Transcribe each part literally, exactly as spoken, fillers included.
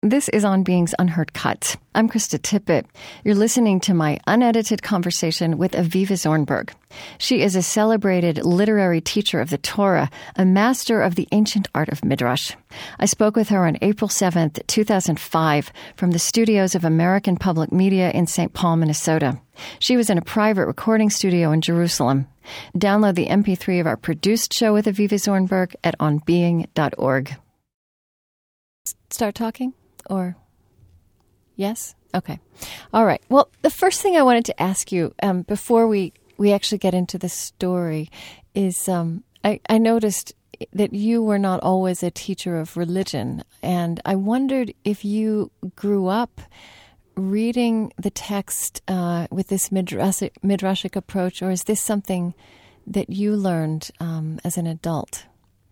This is On Being's Unheard Cut. I'm Krista Tippett. You're listening to my unedited conversation with Aviva Zornberg. She is a celebrated literary teacher of the Torah, a master of the ancient art of Midrash. I spoke with her on April seventh, two thousand five, from the studios of American Public Media in Saint Paul, Minnesota. She was in a private recording studio in Jerusalem. Download the M P three of our produced show with Aviva Zornberg at on being dot org. Start talking? Or, yes? Okay. All right. Well, the first thing I wanted to ask you um, before we, we actually get into the story is um, I, I noticed that you were not always a teacher of religion. And I wondered if you grew up reading the text uh, with this midrashic, midrashic approach, or is this something that you learned um, as an adult?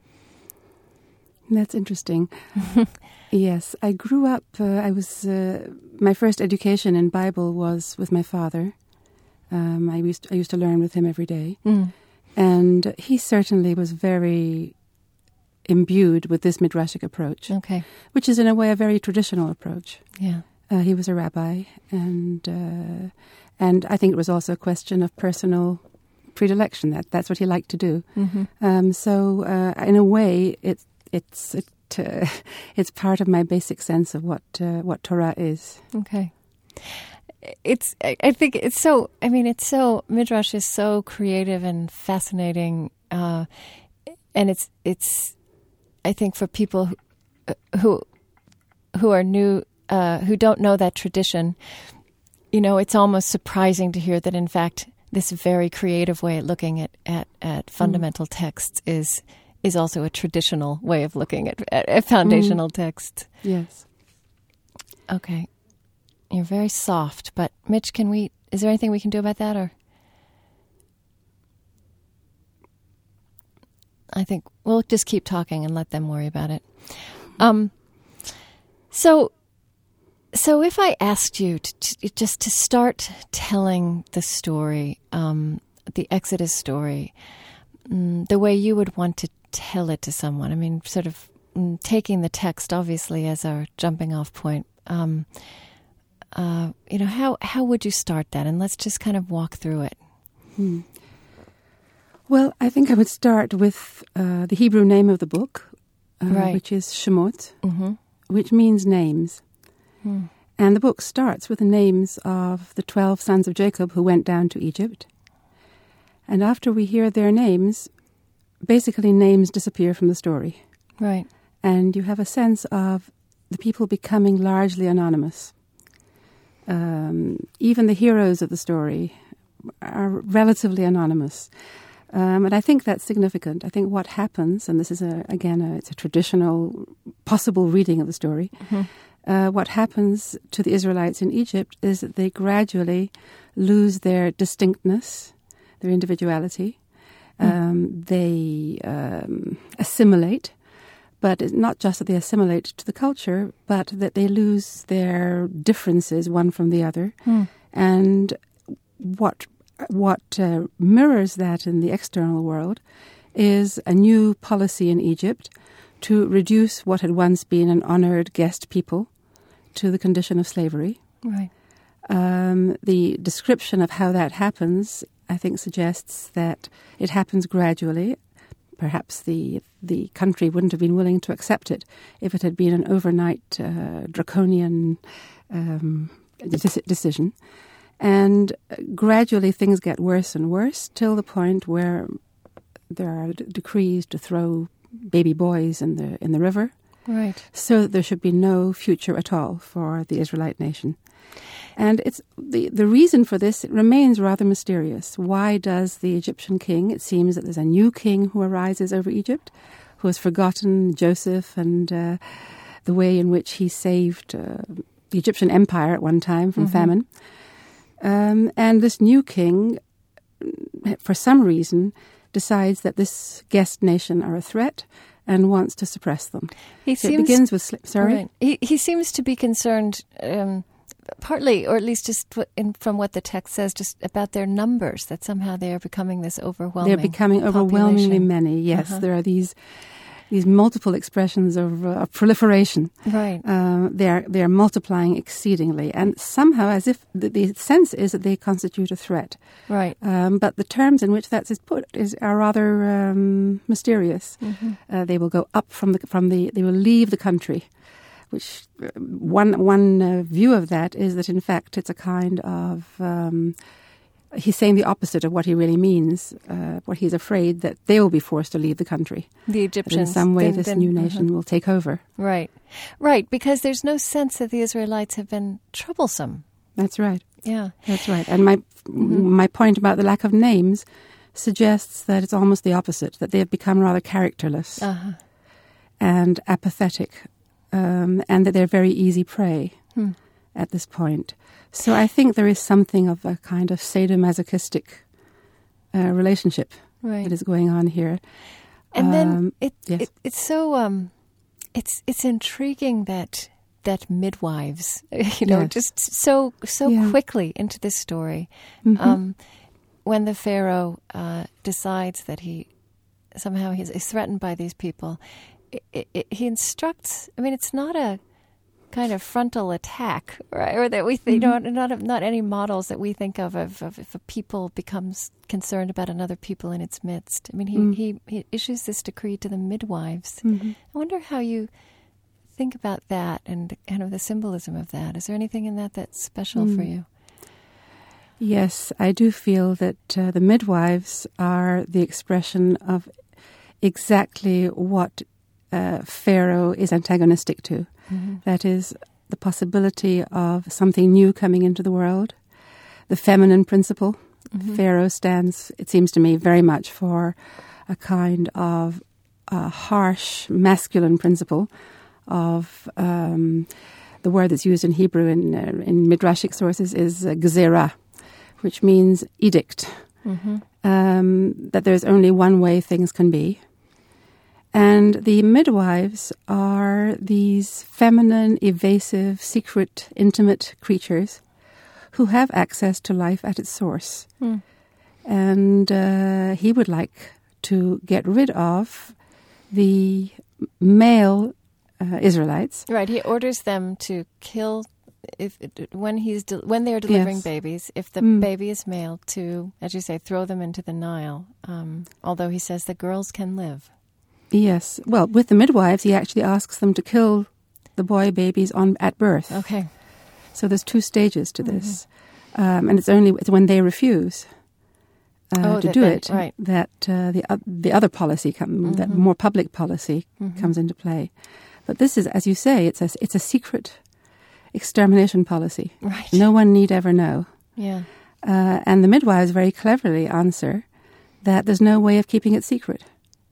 That's interesting. Yes, I grew up, uh, I was, uh, my first education in Bible was with my father. Um, I used I used to learn with him every day. Mm. And he certainly was very imbued with this midrashic approach. Okay. Which is in a way a very traditional approach. Yeah. Uh, he was a rabbi, and uh, and I think it was also a question of personal predilection. That that's what he liked to do. Mm-hmm. Um, so uh, in a way, it it's it, uh, it's part of my basic sense of what uh, what Torah is. Okay. It's. I think it's so. I mean, it's so. Midrash is so creative and fascinating, uh, and it's it's. I think for people who who, who are new. Uh, who don't know that tradition, you know, it's almost surprising to hear that, in fact, this very creative way of looking at, at, at fundamental mm. texts is is also a traditional way of looking at, at, at foundational mm. texts. Yes. Okay. You're very soft, but Mitch, can we, is there anything we can do about that, or? I think we'll just keep talking and let them worry about it. Um. So... So if I asked you to, to, just to start telling the story, um, the Exodus story, um, the way you would want to tell it to someone, I mean, sort of um, taking the text, obviously, as our jumping off point, um, uh, you know, how, how would you start that? And let's just kind of walk through it. Hmm. Well, I think I would start with uh, the Hebrew name of the book, uh, right. which is Shemot, mm-hmm. which means names. Hmm. And the book starts with the names of the twelve sons of Jacob who went down to Egypt. And after we hear their names, basically names disappear from the story. Right. And you have a sense of the people becoming largely anonymous. Um, even the heroes of the story are relatively anonymous. Um, and I think that's significant. I think what happens, and this is, a, again, a, it's a traditional possible reading of the story, mm-hmm. Uh, what happens to the Israelites in Egypt is that they gradually lose their distinctness, their individuality. Mm. Um, they um, assimilate, but it's not just that they assimilate to the culture, but that they lose their differences one from the other. Mm. And what what uh, mirrors that in the external world is a new policy in Egypt to reduce what had once been an honored guest people to the condition of slavery. Right. Um, the description of how that happens, I think, suggests that it happens gradually. Perhaps the the country wouldn't have been willing to accept it if it had been an overnight uh, draconian um, de- decision. And gradually things get worse and worse till the point where there are d- decrees to throw baby boys in the in the river. Right. So that there should be no future at all for the Israelite nation. And it's the, the reason for this, it remains rather mysterious. Why does the Egyptian king, it seems that there's a new king who arises over Egypt, who has forgotten Joseph and uh, the way in which he saved uh, the Egyptian empire at one time from mm-hmm. famine. Um, and this new king, for some reason, decides that this guest nation are a threat and wants to suppress them. He so seems, it begins with... Sli- sorry? Right. He, he seems to be concerned, um, partly, or at least just in, from what the text says, just about their numbers, that somehow they are becoming this overwhelming They're becoming population. Overwhelmingly many, yes. Uh-huh. There are these these multiple expressions of, uh, of proliferation. Right. Uh, they are they are multiplying exceedingly, and somehow, as if the, the sense is that they constitute a threat. Right. Um, but the terms in which that is put is are rather um, mysterious. Mm-hmm. Uh, they will go up from the from the. They will leave the country. Which uh, one one uh, view of that is that in fact it's a kind of. Um, He's saying the opposite of what he really means. Uh, what he's afraid that they will be forced to leave the country. The Egyptians. That in some way, then, this then, new nation uh-huh. will take over. Right, right. Because there's no sense that the Israelites have been troublesome. That's right. Yeah, that's right. And my mm-hmm. my point about the lack of names suggests that it's almost the opposite. That they have become rather characterless uh-huh. and apathetic, um, and that they're very easy prey hmm. at this point. So I think there is something of a kind of sadomasochistic uh, relationship right. that is going on here. And um, then it, yes. it it's so um, it's it's intriguing that that midwives, you know, yes. just so so yeah. quickly into this story, mm-hmm. um, when the Pharaoh uh, decides that he somehow he's, is threatened by these people, it, it, it, he instructs. I mean, it's not a kind of frontal attack, right? Or that we think, mm-hmm. you know, not not any models that we think of, of of if a people becomes concerned about another people in its midst. I mean, he, mm. he, he issues this decree to the midwives. Mm-hmm. I wonder how you think about that and kind of the symbolism of that. Is there anything in that that's special mm. for you? Yes, I do feel that uh, the midwives are the expression of exactly what uh, Pharaoh is antagonistic to. Mm-hmm. That is the possibility of something new coming into the world, the feminine principle. Mm-hmm. Pharaoh stands, it seems to me, very much for a kind of uh, harsh masculine principle of um, the word that's used in Hebrew in, uh, in Midrashic sources is uh, gezerah, which means edict, mm-hmm. um, that there's only one way things can be. And the midwives are these feminine, evasive, secret, intimate creatures who have access to life at its source. Mm. And uh, he would like to get rid of the male uh, Israelites. Right. He orders them to kill if when he's de- when they are delivering yes. babies. If the mm. baby is male, to, as you say, throw them into the Nile. Um, although he says the girls can live. Yes. Well, with the midwives, he actually asks them to kill the boy babies on at birth. Okay. So there's two stages to this. Mm-hmm. Um, and it's only it's when they refuse uh, oh, to that, do that, it right. that uh, the, uh, the other policy, come, mm-hmm. that more public policy mm-hmm. comes into play. But this is, as you say, it's a, it's a secret extermination policy. Right. No one need ever know. Yeah. Uh, and the midwives very cleverly answer that there's no way of keeping it secret.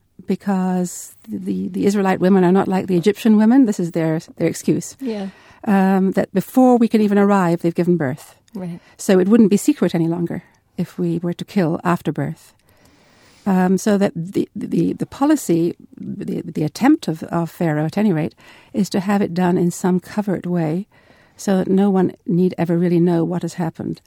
Because the, the Israelite women are not like the Egyptian women. This is their their excuse. Yeah. Um, that before we can even arrive, they've given birth. Right. So it wouldn't be secret any longer if we were to kill after birth. Um, so that the the, the policy, the, the attempt of, of Pharaoh, at any rate, is to have it done in some covert way so that no one need ever really know what has happened.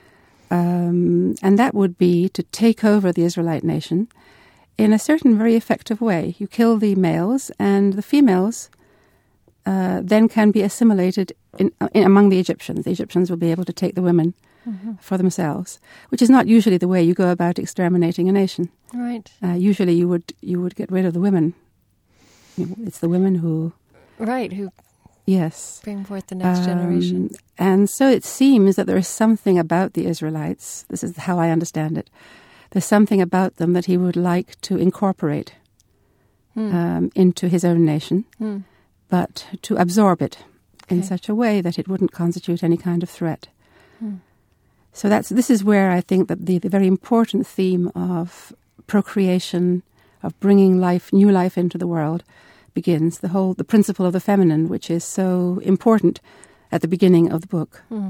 Um, and that would be to take over the Israelite nation in a certain very effective way. You kill the males, and the females uh, then can be assimilated in, in, among the Egyptians. The Egyptians will be able to take the women mm-hmm. for themselves, which is not usually the way you go about exterminating a nation. Right. Uh, usually you would you would get rid of the women. You know, it's the women who... Right, who yes, bring forth the next um, generation. And so it seems that there is something about the Israelites, this is how I understand it, there's something about them that he would like to incorporate hmm. um, into his own nation, hmm. but to absorb it okay. in such a way that it wouldn't constitute any kind of threat. Hmm. So that's this is where I think that the, the very important theme of procreation, of bringing life, new life into the world, begins. The whole, the principle of the feminine, which is so important at the beginning of the book. Hmm.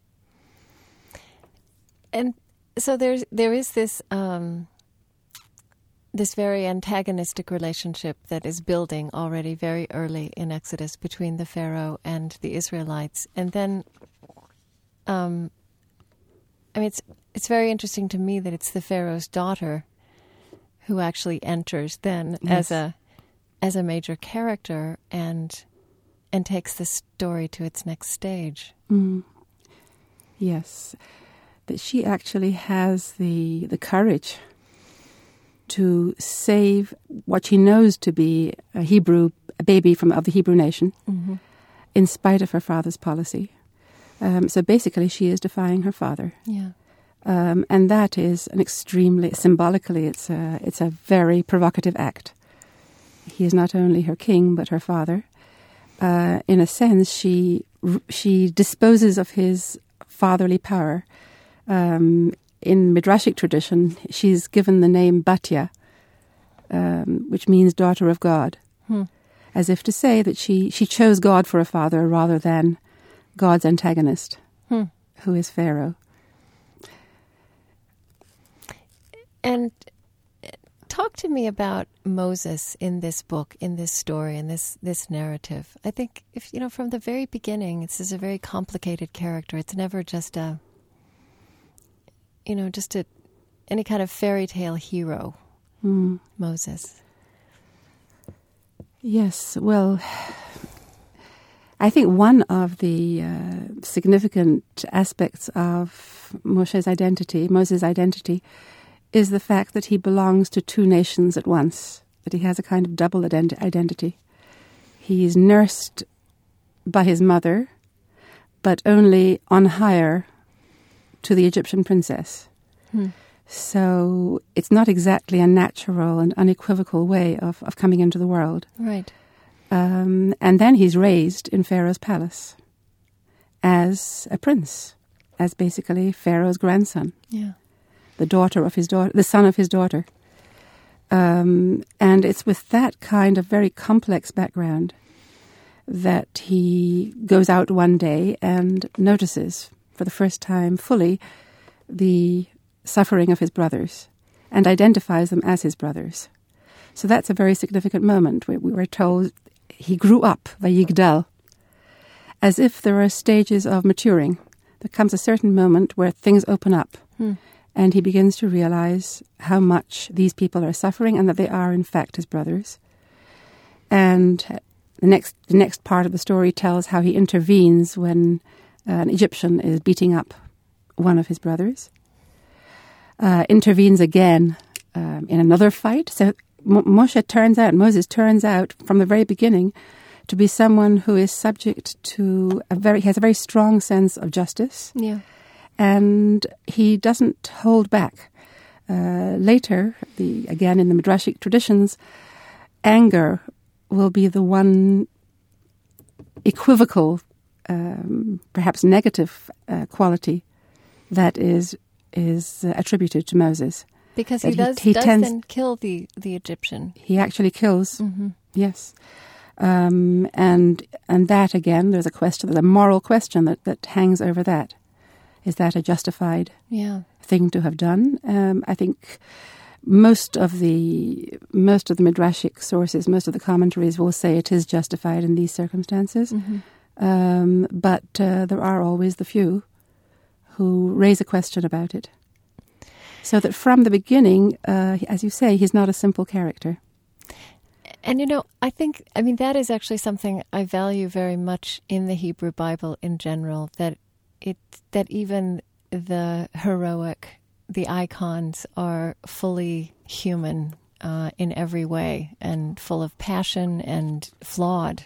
And so there's there is this um, this very antagonistic relationship that is building already very early in Exodus between the Pharaoh and the Israelites, and then, um, I mean, it's it's very interesting to me that it's the Pharaoh's daughter who actually enters then yes. as a as a major character and and takes the story to its next stage. Mm. Yes, that she actually has the the courage to save what she knows to be a Hebrew, a baby from of the Hebrew nation, mm-hmm. in spite of her father's policy. Um, so basically, she is defying her father. Yeah, um, and that is an extremely symbolically, it's a it's a very provocative act. He is not only her king, but her father. Uh, in a sense, she she disposes of his fatherly power. Um, in Midrashic tradition, she's given the name Batya, um, which means daughter of God, hmm. as if to say that she, she chose God for a father rather than God's antagonist, hmm. who is Pharaoh. And talk to me about Moses in this book, in this story, in this this narrative. I think, if you know, from the very beginning, this is a very complicated character. It's never just a, you know, just a any kind of fairy tale hero. Mm. Moses. Yes, well, I think one of the uh, significant aspects of Moshe's identity, Moses' identity, is the fact that he belongs to two nations at once, that he has a kind of double ident- identity. He is nursed by his mother, but only on hire to the Egyptian princess. Hmm. So it's not exactly a natural and unequivocal way of, of coming into the world. Right. Um, and then he's raised in Pharaoh's palace as a prince, as basically Pharaoh's grandson. Yeah. The daughter of his daughter, the son of his daughter. Um, and it's with that kind of very complex background that he goes out one day and notices for the first time fully the suffering of his brothers and identifies them as his brothers. So that's a very significant moment. We, we were told he grew up, vayigdal, as if there are stages of maturing. There comes a certain moment where things open up. Hmm. And he begins to realize how much these people are suffering and that they are, in fact, his brothers. And the next the next part of the story tells how he intervenes when uh, an Egyptian is beating up one of his brothers. Uh, intervenes again um, in another fight. So M- Moshe turns out, Moses turns out from the very beginning to be someone who is subject to a very, he has a very strong sense of justice. Yeah. And he doesn't hold back. Uh, later, the again in the Midrashic traditions, anger will be the one equivocal, um, perhaps negative uh, quality that is is uh, attributed to Moses. Because he does, he, he does tends, then kill the, the Egyptian. He actually kills, mm-hmm. yes. Um, and and that, again, there's a question, there's a moral question that, that hangs over that. Is that a justified yeah. thing to have done? Um, I think most of the most of the midrashic sources, most of the commentaries will say it is justified in these circumstances. Mm-hmm. Um, but uh, there are always the few who raise a question about it. So that from the beginning, uh, as you say, he's not a simple character. And, you know, I think, I mean, that is actually something I value very much in the Hebrew Bible in general, that It that even the heroic, the icons are fully human uh, in every way and full of passion and flawed.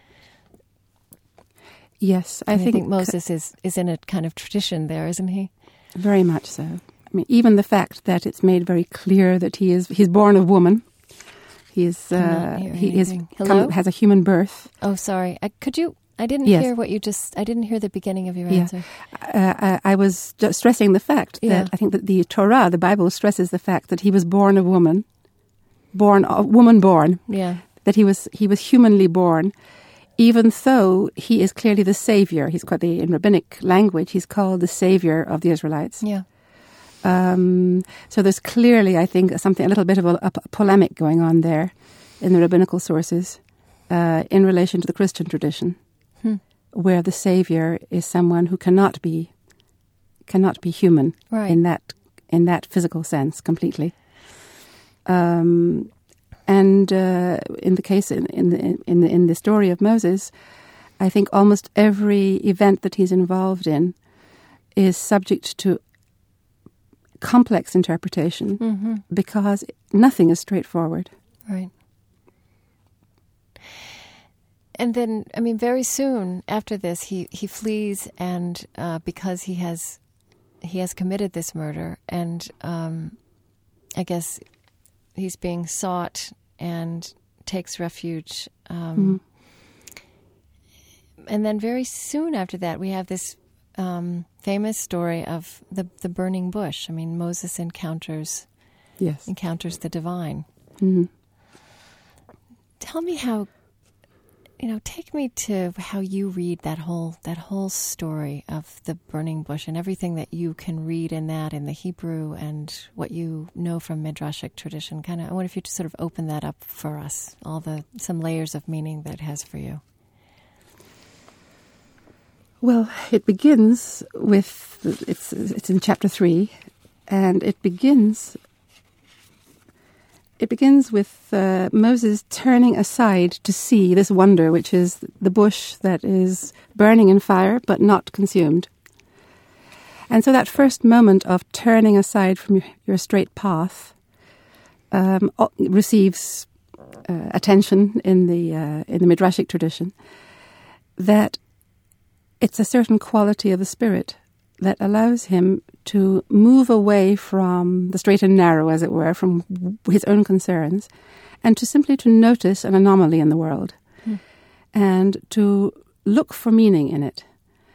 Yes, I, I think, think Moses is, is in a kind of tradition there, isn't he? Very much so. I mean, even the fact that it's made very clear that he is he's born of woman. He is uh, he is come, has a human birth. Oh, sorry. I, could you? I didn't yes. hear what you just, I didn't hear the beginning of your yeah. answer. Uh, I, I was just stressing the fact that yeah. I think that the Torah, the Bible, stresses the fact that he was born of woman, born, a woman born, yeah. that he was he was humanly born, even though he is clearly the savior. He's called, the, in rabbinic language, he's called the savior of the Israelites. Yeah. Um, so there's clearly, I think, something, a little bit of a, a polemic going on there in the rabbinical sources uh, in relation to the Christian tradition. Hmm. Where the savior is someone who cannot be cannot be human right. in that in that physical sense completely. Um, And uh, in the case, in, in, the, in, the, in the story of Moses, I think almost every event that he's involved in is subject to complex interpretation mm-hmm. because nothing is straightforward. Right. And then, I mean, very soon after this, he, he flees, and uh, because he has he has committed this murder, and um, I guess he's being sought and takes refuge. Um, mm-hmm. And then very soon after that, we have this um, famous story of the the burning bush. I mean, Moses encounters yes. encounters the divine. Mm-hmm. Tell me how. You know, take me to how you read that whole that whole story of the burning bush and everything that you can read in that in the Hebrew and what you know from Midrashic tradition. Kind of, I wonder if you just sort of open that up for us, all the some layers of meaning that it has for you. Well, it begins with it's it's in chapter three, and it begins. It begins with uh, Moses turning aside to see this wonder, which is the bush that is burning in fire but not consumed. And so that first moment of turning aside from your, your straight path um, receives uh, attention in the uh, in the Midrashic tradition, that it's a certain quality of the spirit that allows him to move away from the straight and narrow, as it were, from his own concerns, and to simply to notice an anomaly in the world, mm. and to look for meaning in it.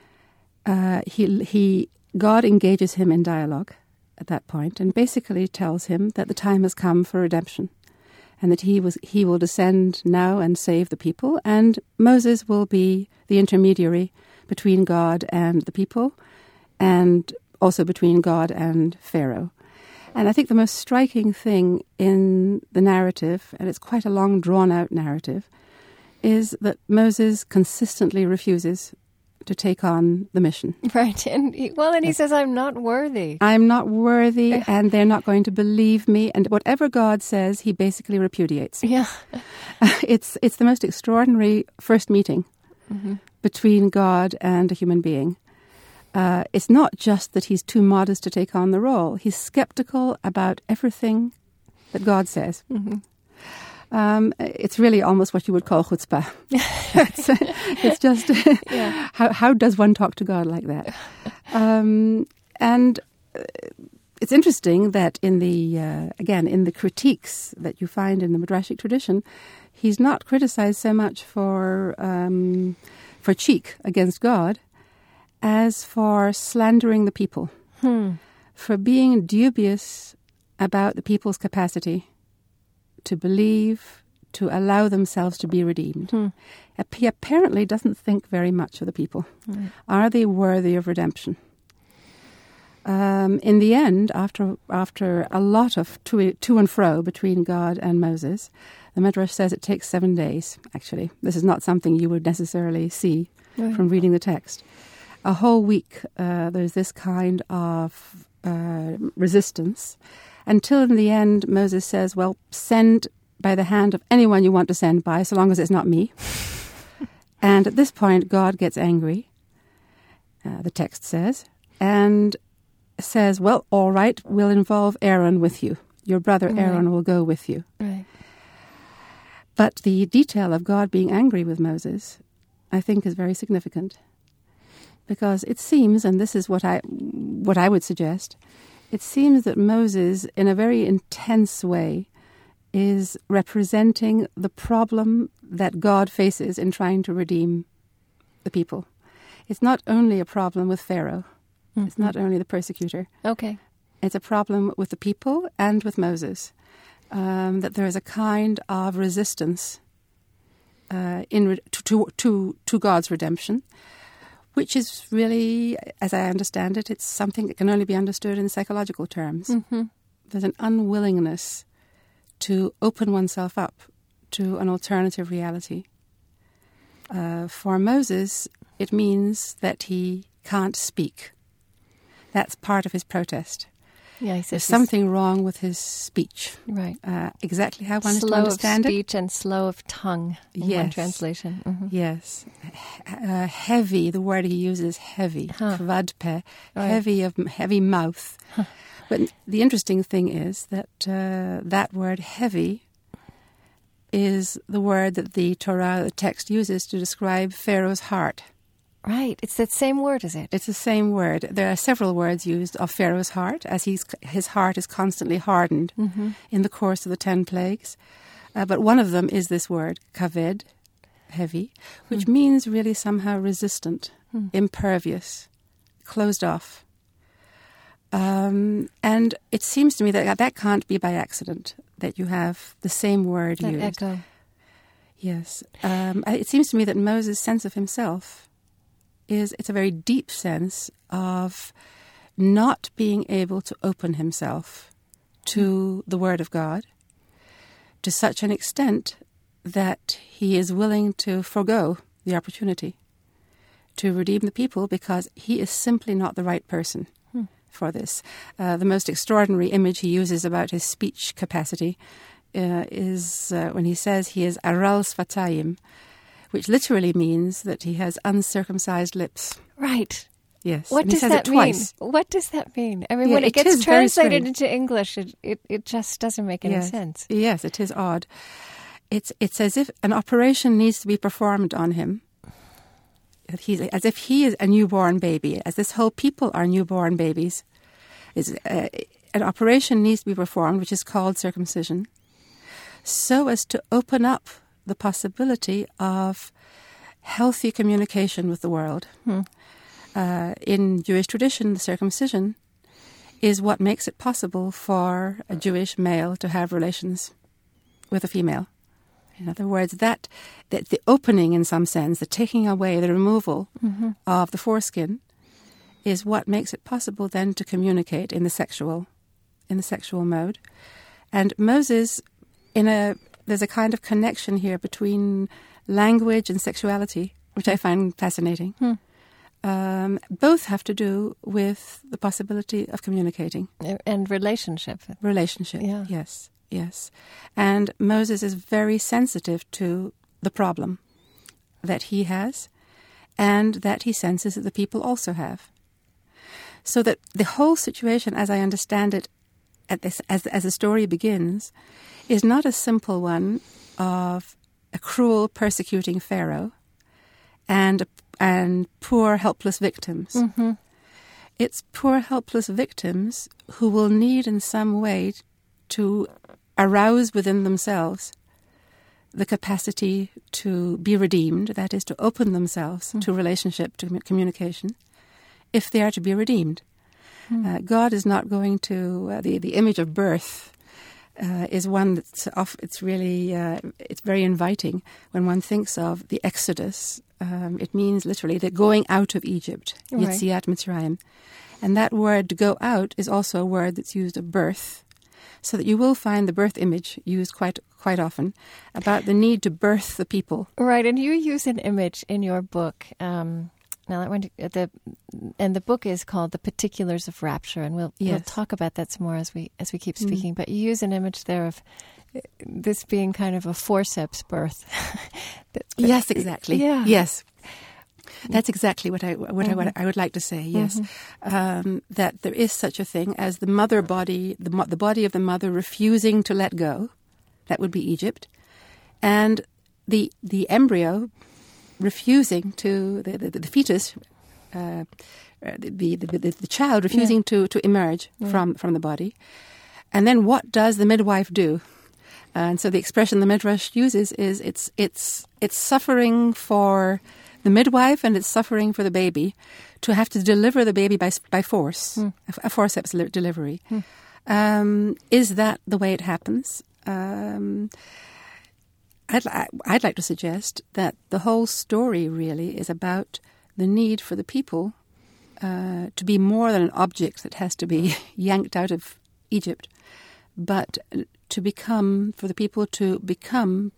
Uh, he, he, God engages him in dialogue at that point, and basically tells him that the time has come for redemption, and that he was he will descend now and save the people, and Moses will be the intermediary between God and the people, and also between God and Pharaoh. And I think the most striking thing in the narrative, and it's quite a long, drawn-out narrative, is that Moses consistently refuses to take on the mission. Right. And he, well, and he says, I'm not worthy. I'm not worthy, and they're not going to believe me. And whatever God says, he basically repudiates. Yeah. It's, it's the most extraordinary first meeting mm-hmm. between God and a human being. Uh, it's not just that he's too modest to take on the role. He's skeptical about everything that God says. Mm-hmm. Um, it's really almost what you would call chutzpah. it's, it's just, yeah. how how does one talk to God like that? Um, and it's interesting that in the, uh, again, in the critiques that you find in the Midrashic tradition, he's not criticized so much for um, for cheek against God, as for slandering the people, hmm. for being dubious about the people's capacity to believe, to allow themselves to be redeemed. Hmm. He apparently doesn't think very much of the people. Hmm. Are they worthy of redemption? Um, in the end, after after a lot of to, to and fro between God and Moses, the Midrash says it takes seven days, actually. This is not something you would necessarily see right. from reading the text. A whole week, uh, there's this kind of uh, resistance, until in the end Moses says, well, send by the hand of anyone you want to send by, so long as it's not me. And at this point, God gets angry, uh, the text says, and says, well, all right, we'll involve Aaron with you. Your brother right. Aaron will go with you. Right. But the detail of God being angry with Moses, I think, is very significant. Because it seems, and this is what I what I would suggest, it seems that Moses, in a very intense way, is representing the problem that God faces in trying to redeem the people. It's not only a problem with Pharaoh. Mm-hmm. It's not only the persecutor. Okay. It's a problem with the people and with Moses. Um, that there is a kind of resistance uh, in re- to, to, to, to God's redemption, which is really, as I understand it, it's something that can only be understood in psychological terms. Mm-hmm. There's an unwillingness to open oneself up to an alternative reality. Uh, for Moses, it means that he can't speak. That's part of his protest. Yeah, he says there's something wrong with his speech. Right. Uh, exactly how one slow is to understand of it. speech and slow of tongue in yes. one translation. Mm-hmm. Yes. Uh, heavy, the word he uses is heavy. Huh. Kvadpe, Right. heavy of heavy mouth. Huh. But the interesting thing is that uh, that word heavy is the word that the Torah, the text, uses to describe Pharaoh's heart. Right. It's that same word, is it? It's the same word. There are several words used of Pharaoh's heart, as he's, his heart is constantly hardened Mm-hmm. in the course of the ten plagues. Uh, but one of them is this word, kaved, heavy, which Hmm. means really somehow resistant, Hmm. impervious, closed off. Um, and it seems to me that that can't be by accident, that you have the same word That used. echo. Yes. Um, it seems to me that Moses' sense of himself is, it's a very deep sense of not being able to open himself to the Word of God to such an extent that he is willing to forego the opportunity to redeem the people because he is simply not the right person hmm. for this. Uh, the most extraordinary image he uses about his speech capacity uh, is uh, when he says he is aral sfatayim, which literally means that he has uncircumcised lips. Right. Yes. What and does he says that it twice. mean? What does that mean? I mean, Yeah, when it, it gets is very translated strange. into English, it, it, it just doesn't make any yes. sense. Yes, it is odd. It's it's as if an operation needs to be performed on him. He's, as if he is a newborn baby, as this whole people are newborn babies. Is uh, an operation needs to be performed, which is called circumcision, so as to open up the possibility of healthy communication with the world. Hmm. Uh, in Jewish tradition, the circumcision is what makes it possible for a Jewish male to have relations with a female. In other words, that, that the opening, in some sense, the taking away, the removal mm-hmm. of the foreskin, is what makes it possible then to communicate in the sexual, in the sexual mode. And Moses, in a there's a kind of connection here between language and sexuality, which I find fascinating. Hmm. Um, both have to do with the possibility of communicating. And relationship. Relationship, Yeah. yes, yes. And Moses is very sensitive to the problem that he has and that he senses that the people also have. So that the whole situation, as I understand it, at this, as, as the story begins, is not a simple one of a cruel, persecuting Pharaoh and and poor, helpless victims. Mm-hmm. It's poor, helpless victims who will need in some way to arouse within themselves the capacity to be redeemed, that is, to open themselves mm. to relationship, to communication, if they are to be redeemed. Mm. Uh, God is not going to, uh, the, the image of birth uh, is one that's off, it's really, uh, it's very inviting when one thinks of the Exodus. Um, it means literally the going out of Egypt, right. Yetziat Mitzrayim. And that word to go out is also a word that's used of birth, so that you will find the birth image used quite quite often about the need to birth the people. Right, and you use an image in your book. Um, now that one, the and the book is called "The Particulars of Rapture," and we'll yes. we'll talk about that some more as we as we keep speaking. Mm. But you use an image there of this being kind of a forceps birth. that, that, yes, exactly. Yeah. Yes. That's exactly what I what, mm-hmm. I what I would like to say. Yes, mm-hmm. um, that there is such a thing as the mother body, the the body of the mother refusing to let go. That would be Egypt, and the the embryo refusing to the the, the fetus, uh, the, the the the child refusing yeah. to to emerge yeah. from from the body, and then what does the midwife do? And so the expression the Midrash uses is it's it's it's suffering for the midwife and it's suffering for the baby to have to deliver the baby by by force, mm. a, a forceps li- delivery. Mm. Um, is that the way it happens? Um, I'd, li- I'd like to suggest that the whole story really is about the need for the people uh, to be more than an object that has to be yanked out of Egypt, but to become, for the people to become,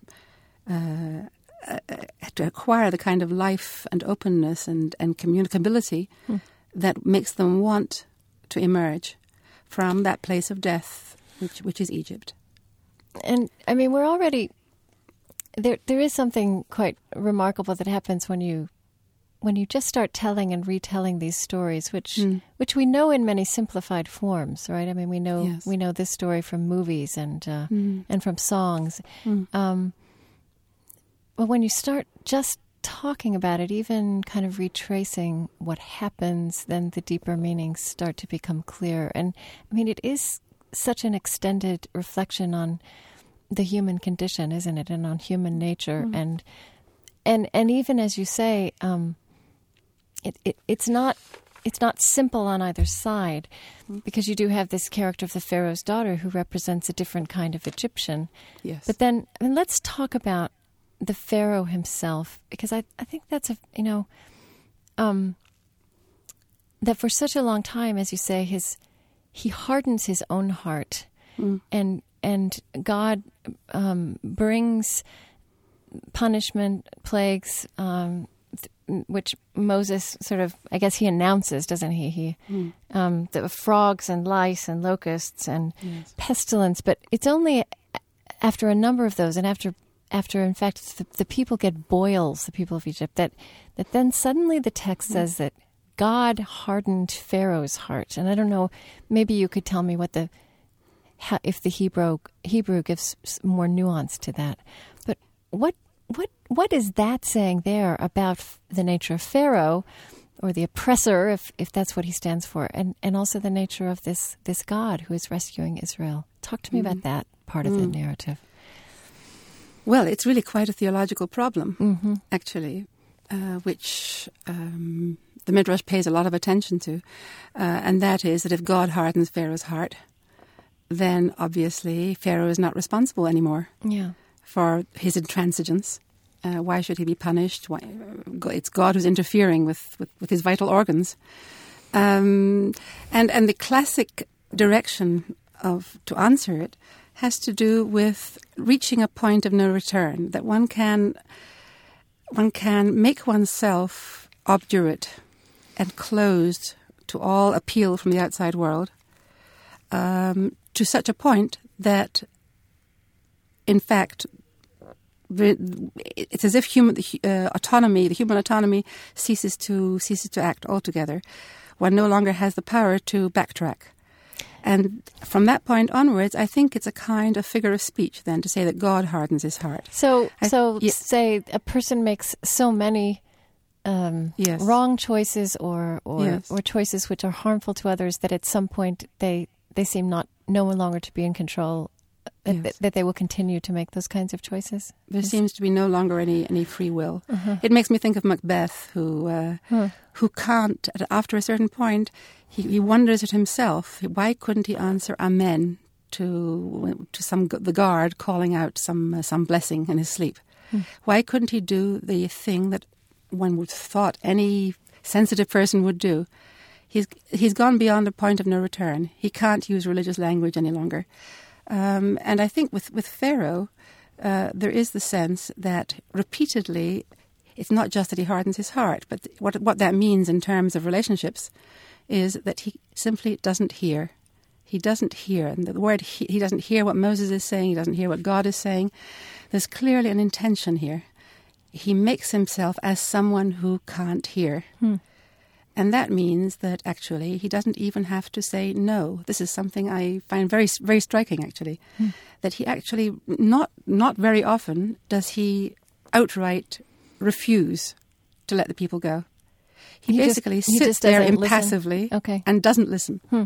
uh, uh, to acquire the kind of life and openness and, and communicability mm. that makes them want to emerge from that place of death, which which is Egypt. And, I mean, we're already... There, there is something quite remarkable that happens when you when you just start telling and retelling these stories, which mm. which we know in many simplified forms, right? I mean, we know yes. we know this story from movies and uh, mm. and from songs. Mm. Um, but when you start just talking about it, even kind of retracing what happens, then the deeper meanings start to become clear. And I mean, it is such an extended reflection on the human condition, isn't it, and on human nature, mm. and and and even as you say, um, it, it it's not it's not simple on either side, mm. because you do have this character of the Pharaoh's daughter who represents a different kind of Egyptian. Yes. But then, I mean, let's talk about the Pharaoh himself, because I I think that's a you know, um, that for such a long time, as you say, his he hardens his own heart, mm. and. And God um, brings punishment, plagues, um, th- which Moses sort of, I guess he announces, doesn't he? He mm. um, the frogs and lice and locusts and yes. pestilence. But it's only after a number of those, and after, after in fact, the, the people get boils, the people of Egypt, that, that then suddenly the text mm. says that God hardened Pharaoh's heart. And I don't know, maybe you could tell me what the How, if the Hebrew Hebrew gives more nuance to that. But what what what is that saying there about the nature of Pharaoh, or the oppressor, if if that's what he stands for, and, and also the nature of this this God who is rescuing Israel? Talk to me mm. about that part of mm. the narrative. Well, it's really quite a theological problem, mm-hmm. actually, uh, which um, the Midrash pays a lot of attention to, uh, and that is that if God hardens Pharaoh's heart, then obviously Pharaoh is not responsible anymore yeah. for his intransigence. Uh, why should he be punished? Why, it's God who's interfering with, with, with his vital organs. Um, and and the classic direction of to answer it has to do with reaching a point of no return, that one can one can make oneself obdurate and closed to all appeal from the outside world, um, to such a point that, in fact, it's as if human uh, autonomy, the human autonomy, ceases to ceases to act altogether. One no longer has the power to backtrack. And from that point onwards, I think it's a kind of figure of speech then to say that God hardens his heart. So, I, so yeah. say a person makes so many um, yes. wrong choices or or, yes. or choices which are harmful to others, that at some point they they seem not no longer to be in control. That, yes. that they will continue to make those kinds of choices. There yes. seems to be no longer any, any free will. Uh-huh. It makes me think of Macbeth, who uh, huh. who can't, after a certain point, he, he wonders at himself, why couldn't he answer amen to to some the guard calling out some uh, some blessing in his sleep? Hmm. Why couldn't he do the thing that one would have thought any sensitive person would do? He's he's gone beyond the point of no return. He can't use religious language any longer. Um, and I think with, with Pharaoh, uh, there is the sense that repeatedly, it's not just that he hardens his heart, but what what that means in terms of relationships is that he simply doesn't hear. He doesn't hear. And the word he, he doesn't hear what Moses is saying. He doesn't hear what God is saying. There's clearly an intention here. He makes himself as someone who can't hear. Hmm. And that means that actually he doesn't even have to say no. This is something I find very, very striking, actually. Mm. That he actually, not not very often, does he outright refuse to let the people go. He, he basically just, sits he there impassively okay. and doesn't listen. Hmm.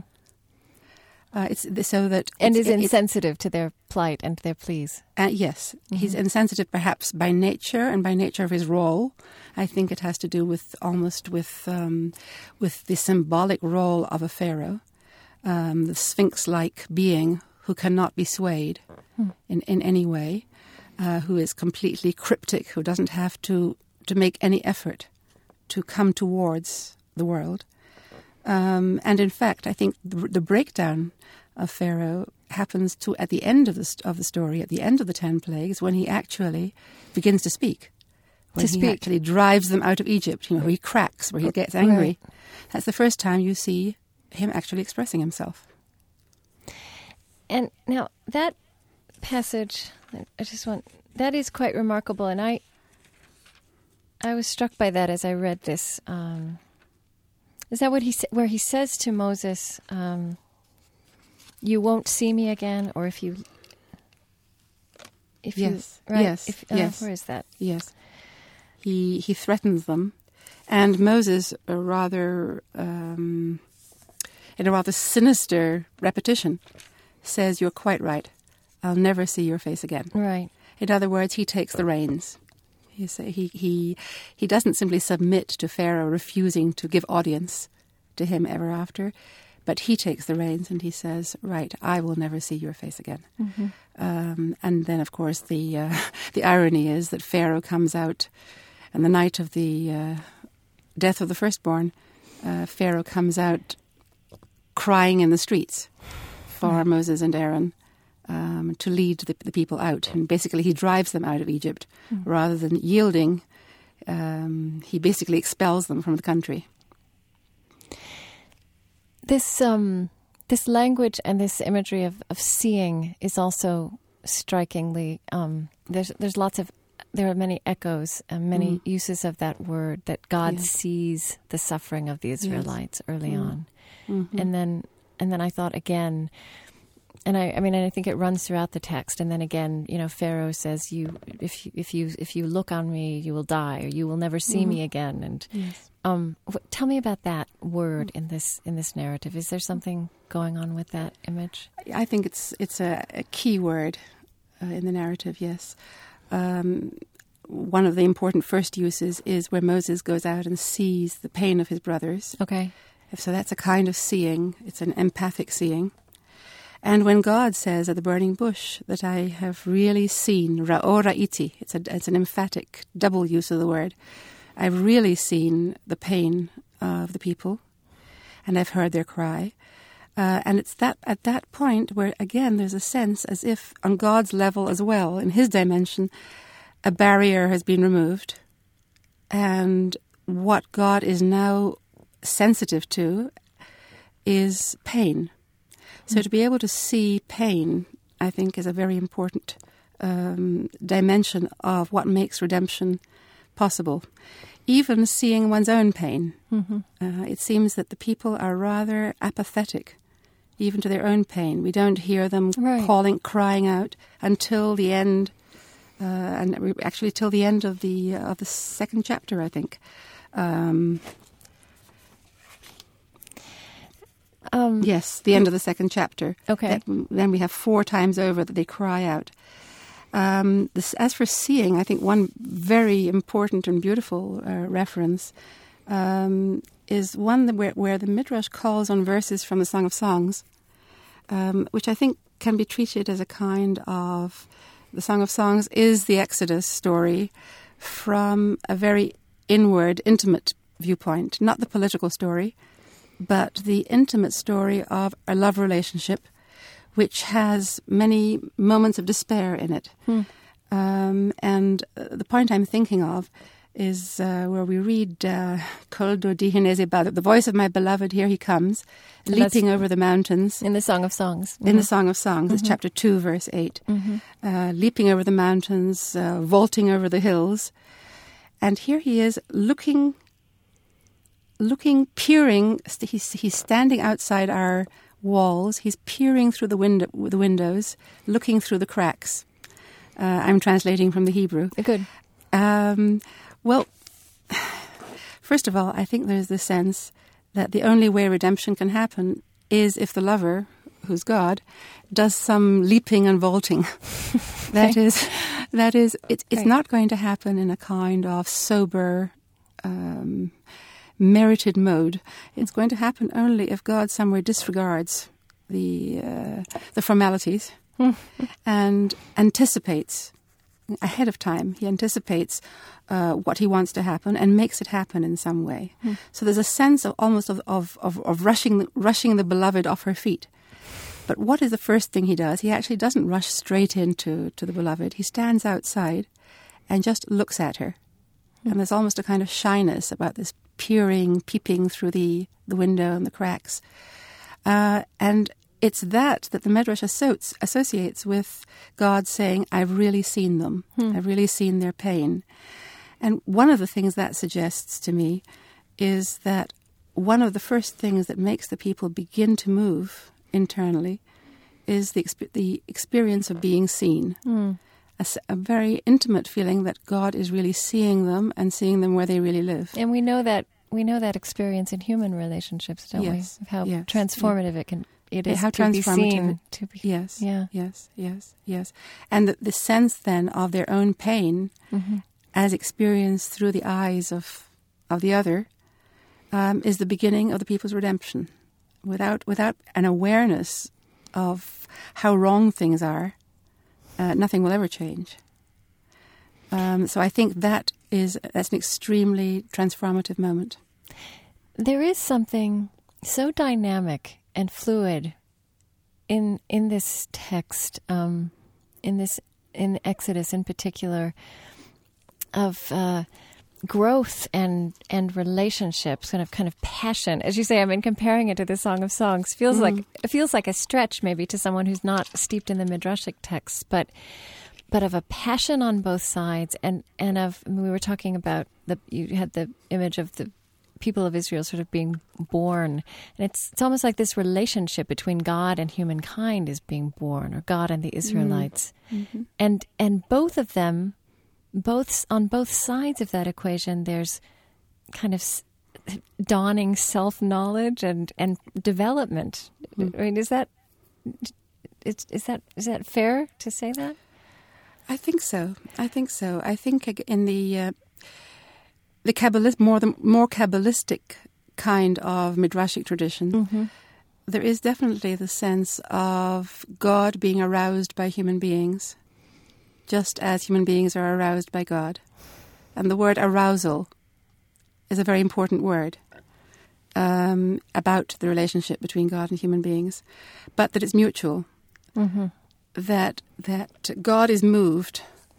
Uh, it's so that and it's, is it, insensitive to their plight and their pleas. Uh, yes, mm-hmm. He's insensitive, perhaps by nature and by nature of his role. I think it has to do with almost with um, with the symbolic role of a pharaoh, um, the sphinx-like being who cannot be swayed hmm. in in any way, uh, who is completely cryptic, who doesn't have to to make any effort to come towards the world. Um, and in fact, I think the, the breakdown of Pharaoh happens to at the end of the of the story, at the end of the ten plagues, when he actually begins to speak, when to he speak. actually drives them out of Egypt. You know, where he cracks, where he gets angry. Right. That's the first time you see him actually expressing himself. And now that passage, I just want, that is quite remarkable. And I I was struck by that as I read this. Um, is that what he sa- where he says to Moses, um, you won't see me again, or if you... If yes, you, right? yes, if, uh, yes. Where is that? Yes. He he threatens them. And Moses, a rather, um, in a rather sinister repetition, says, you're quite right. I'll never see your face again. Right. In other words, he takes the reins. He, say, he, he, he doesn't simply submit to Pharaoh refusing to give audience to him ever after, but he takes the reins and he says, right, I will never see your face again. Mm-hmm. Um, and then, of course, the uh, the irony is that Pharaoh comes out, and the night of the uh, death of the firstborn, uh, Pharaoh comes out crying in the streets for mm. Moses and Aaron um, to lead the, the people out. And basically he drives them out of Egypt. Mm. Rather than yielding, um, he basically expels them from the country. This um, this language and this imagery of, of seeing is also strikingly, um, there's there's lots of, there are many echoes and many mm. uses of that word, that God yes. sees the suffering of the Israelites yes. early mm. on. Mm-hmm. And then and then I thought again, and I, I mean, I think it runs throughout the text. And then again, you know, Pharaoh says, "You, if you, if you, if you look on me, you will die, or you will never see mm-hmm. me again." And yes. um, what, tell me about that word in this in this narrative. Is there something going on with that image? I think it's it's a, a key word uh, in the narrative. Yes, um, one of the important first uses is where Moses goes out and sees the pain of his brothers. Okay, so that's a kind of seeing. It's an empathic seeing. And when God says at the burning bush that I have really seen, ra'o ra'iti, it's, a, it's an emphatic double use of the word, I've really seen the pain of the people, and I've heard their cry. Uh, and it's that at that point where, again, there's a sense as if on God's level as well, in his dimension, a barrier has been removed. And what God is now sensitive to is pain. So to be able to see pain, I think, is a very important um, dimension of what makes redemption possible. Even seeing one's own pain. Mm-hmm. Uh, it seems that the people are rather apathetic, even to their own pain. We don't hear them right. calling, crying out until the end, uh, and actually till the end of the uh, of the second chapter, I think. Um, Um, yes, the end of the second chapter. Okay. That, then we have four times over that they cry out. Um, this, as for seeing, I think one very important and beautiful uh, reference um, is one that where, where the Midrash calls on verses from the Song of Songs, um, which I think can be treated as a kind of... The Song of Songs is the Exodus story from a very inward, intimate viewpoint, not the political story, but the intimate story of a love relationship which has many moments of despair in it. Hmm. Um, and uh, the point I'm thinking of is uh, where we read uh, Kol Dodi Hineze Bad, the voice of my beloved, here he comes, and leaping over the mountains. In the Song of Songs. Mm-hmm. In the Song of Songs, mm-hmm. It's chapter two, verse eight. Mm-hmm. Uh, leaping over the mountains, uh, vaulting over the hills. And here he is looking... Looking, peering, he's, he's standing outside our walls. He's peering through the window, the windows, looking through the cracks. Uh, I'm translating from the Hebrew. Good. Um, well, first of all, I think there's the sense that the only way redemption can happen is if the lover, who's God, does some leaping and vaulting. that is, that is, it's it's right. not going to happen in a kind of sober. Um, merited mode. It's going to happen only if God somewhere disregards the uh, the formalities and anticipates ahead of time. He anticipates uh, what he wants to happen and makes it happen in some way. Mm. So there's a sense of almost of of, of, of rushing the, rushing the beloved off her feet. But what is the first thing he does? He actually doesn't rush straight into to the beloved. He stands outside and just looks at her. Mm. And there's almost a kind of shyness about this peering, peeping through the, the window and the cracks. Uh, and it's that that the Midrash associ- associates with God saying, I've really seen them. Hmm. I've really seen their pain. And one of the things that suggests to me is that one of the first things that makes the people begin to move internally is the, exp- the experience of being seen. Hmm. A, a very intimate feeling that God is really seeing them and seeing them where they really live. And we know that we know that experience in human relationships, don't yes. we? Of how yes. transformative yeah. it can it is how to be seen. To be, yes, yeah. yes, yes, yes. And the, the sense then of their own pain mm-hmm. as experienced through the eyes of of the other um, is the beginning of the people's redemption. Without without an awareness of how wrong things are, uh, nothing will ever change. Um, so I think that is that's an extremely transformative moment. There is something so dynamic and fluid in in this text, um, in this in Exodus in particular, of uh, growth and and relationships, kind of kind of passion. As you say, I mean, comparing it to the Song of Songs feels mm-hmm. like it feels like a stretch, maybe, to someone who's not steeped in the midrashic texts, but but of a passion on both sides, and and of I mean, we were talking about the you had the image of the people of Israel sort of being born. And it's it's almost like this relationship between God and humankind is being born, or God and the Israelites. Mm-hmm. And and both of them, both on both sides of that equation, there's kind of s- dawning self-knowledge and, and development. Mm-hmm. I mean, is that is, is that is that fair to say that? I think so. I think so. I think in the uh, the Kabbalist, more the more Kabbalistic kind of midrashic tradition, mm-hmm. there is definitely the sense of God being aroused by human beings, just as human beings are aroused by God. And the word arousal is a very important word um, about the relationship between God and human beings, but that it's mutual. Mm-hmm. That that God is moved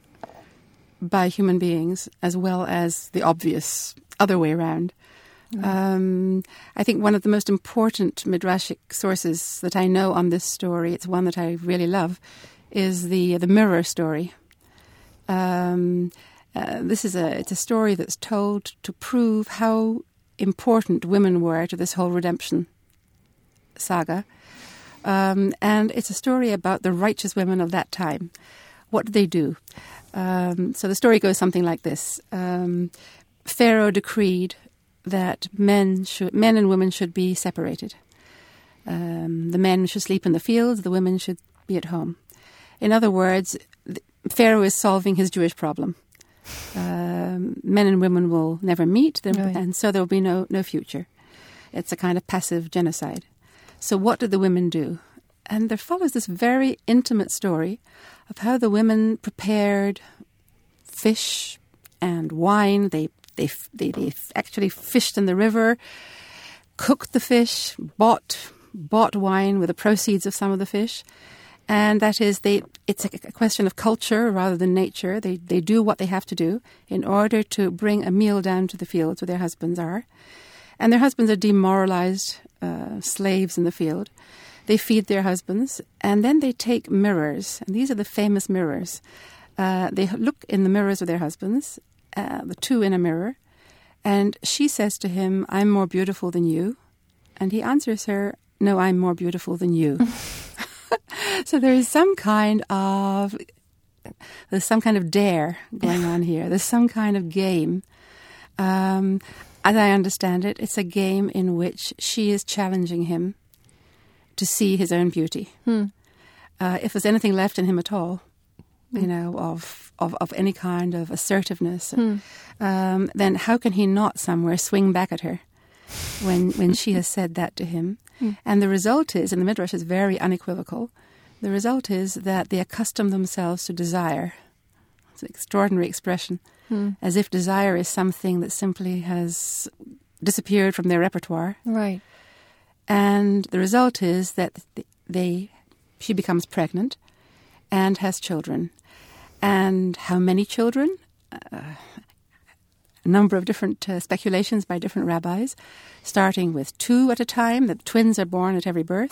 by human beings as well as the obvious other way around. Mm. Um, I think one of the most important midrashic sources that I know on this story, it's one that I really love, is the the mirror story. Um, uh, this is a it's a story that's told to prove how important women were to this whole redemption saga. Um, and it's a story about the righteous women of that time. What did they do? Um, so the story goes something like this. Um, Pharaoh decreed that men should, men and women should be separated. Um, the men should sleep in the fields, the women should be at home. In other words, Pharaoh is solving his Jewish problem. Um, men and women will never meet, right. and so there will be no, no future. It's a kind of passive genocide. So what did the women do? And there follows this very intimate story of how the women prepared fish and wine. They they they, they actually fished in the river, cooked the fish, bought bought wine with the proceeds of some of the fish. And that is, they it's a, a question of culture rather than nature. They they do what they have to do in order to bring a meal down to the fields where their husbands are. And their husbands are demoralized uh, slaves in the field. They feed their husbands, and then they take mirrors, and these are the famous mirrors. Uh, they look in the mirrors of their husbands, uh, the two in a mirror, and she says to him, "I'm more beautiful than you." And he answers her, "No, I'm more beautiful than you." So there is some kind of, there's some kind of dare going on here. There's some kind of game. Um, as I understand it, it's a game in which she is challenging him to see his own beauty. Hmm. Uh, if there's anything left in him at all, hmm. you know, of, of of any kind of assertiveness, hmm. um, then how can he not somewhere swing back at her when when she has said that to him? Hmm. And the result is, and the Midrash is very unequivocal, the result is that they accustom themselves to desire. It's an extraordinary expression, hmm. as if desire is something that simply has disappeared from their repertoire. Right. And the result is that they, she becomes pregnant and has children. And how many children? Uh, a number of different uh, speculations by different rabbis, starting with two at a time. The twins are born at every birth.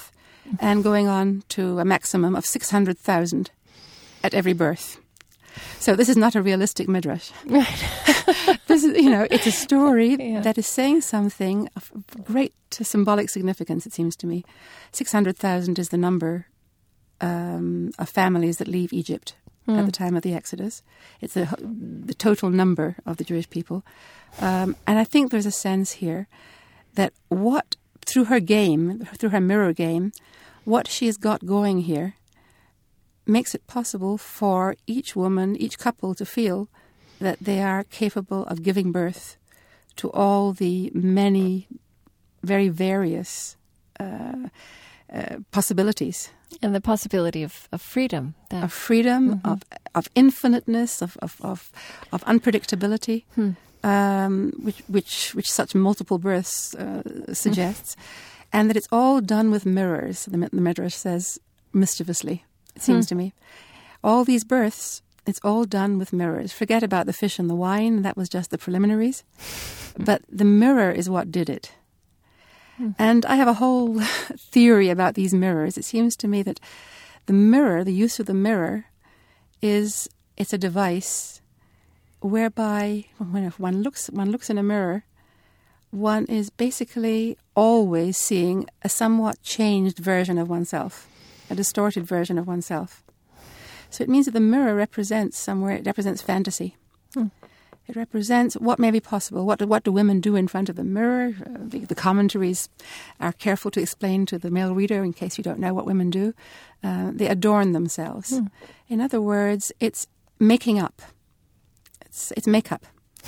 and going on to a maximum of six hundred thousand at every birth. So this is not a realistic midrash. Right. This is, you know, it's a story Yeah. that is saying something of great symbolic significance, it seems to me. six hundred thousand is the number um, of families that leave Egypt Mm. at the time of the Exodus. It's the, the total number of the Jewish people. Um, and I think there's a sense here that what, through her game, through her mirror game, what she has got going here makes it possible for each woman, each couple to feel that they are capable of giving birth to all the many, very various uh, uh, possibilities. And the possibility of, of freedom. That, Of freedom, Mm-hmm. of of infiniteness, of of of, of unpredictability, Hmm. um, which which which such multiple births uh, suggests, and that it's all done with mirrors. The, the Midrash says mischievously, it seems to me. All these births, it's all done with mirrors. Forget about the fish and the wine; that was just the preliminaries. But the mirror is what did it. And I have a whole theory about these mirrors. It seems to me that the mirror, the use of the mirror, is it's a device whereby when one looks one looks in a mirror, one is basically always seeing a somewhat changed version of oneself, a distorted version of oneself. So it means that the mirror represents somewhere, it represents fantasy. Hmm. It represents what may be possible. What do, what do women do in front of the mirror? Uh, the, the commentaries are careful to explain to the male reader, in case you don't know what women do. Uh, they adorn themselves. Hmm. In other words, it's making up. It's, it's makeup.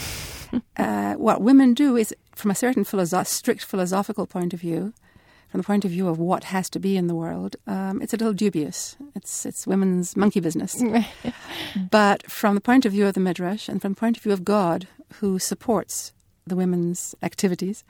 uh, what women do is, from a certain philosoph- strict philosophical point of view, from the point of view of what has to be in the world, um, it's a little dubious. It's it's women's monkey business. But from the point of view of the Midrash and from the point of view of God, who supports the women's activities,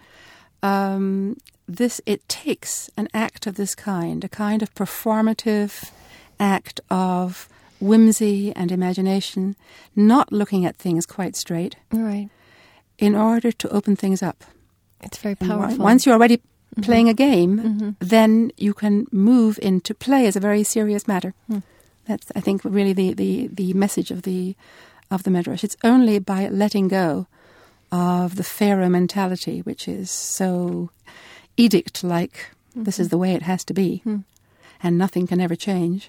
um, this it takes an act of this kind, a kind of performative act of whimsy and imagination, not looking at things quite straight, Right. in order to open things up. It's very And powerful. once you're already playing a game, Mm-hmm. then you can move into play as a very serious matter. Hmm. That's, I think, really the, the, the message of the of the Midrash. It's only by letting go of the Pharaoh mentality, which is so edict-like, mm-hmm. this is the way it has to be, Hmm. and nothing can ever change.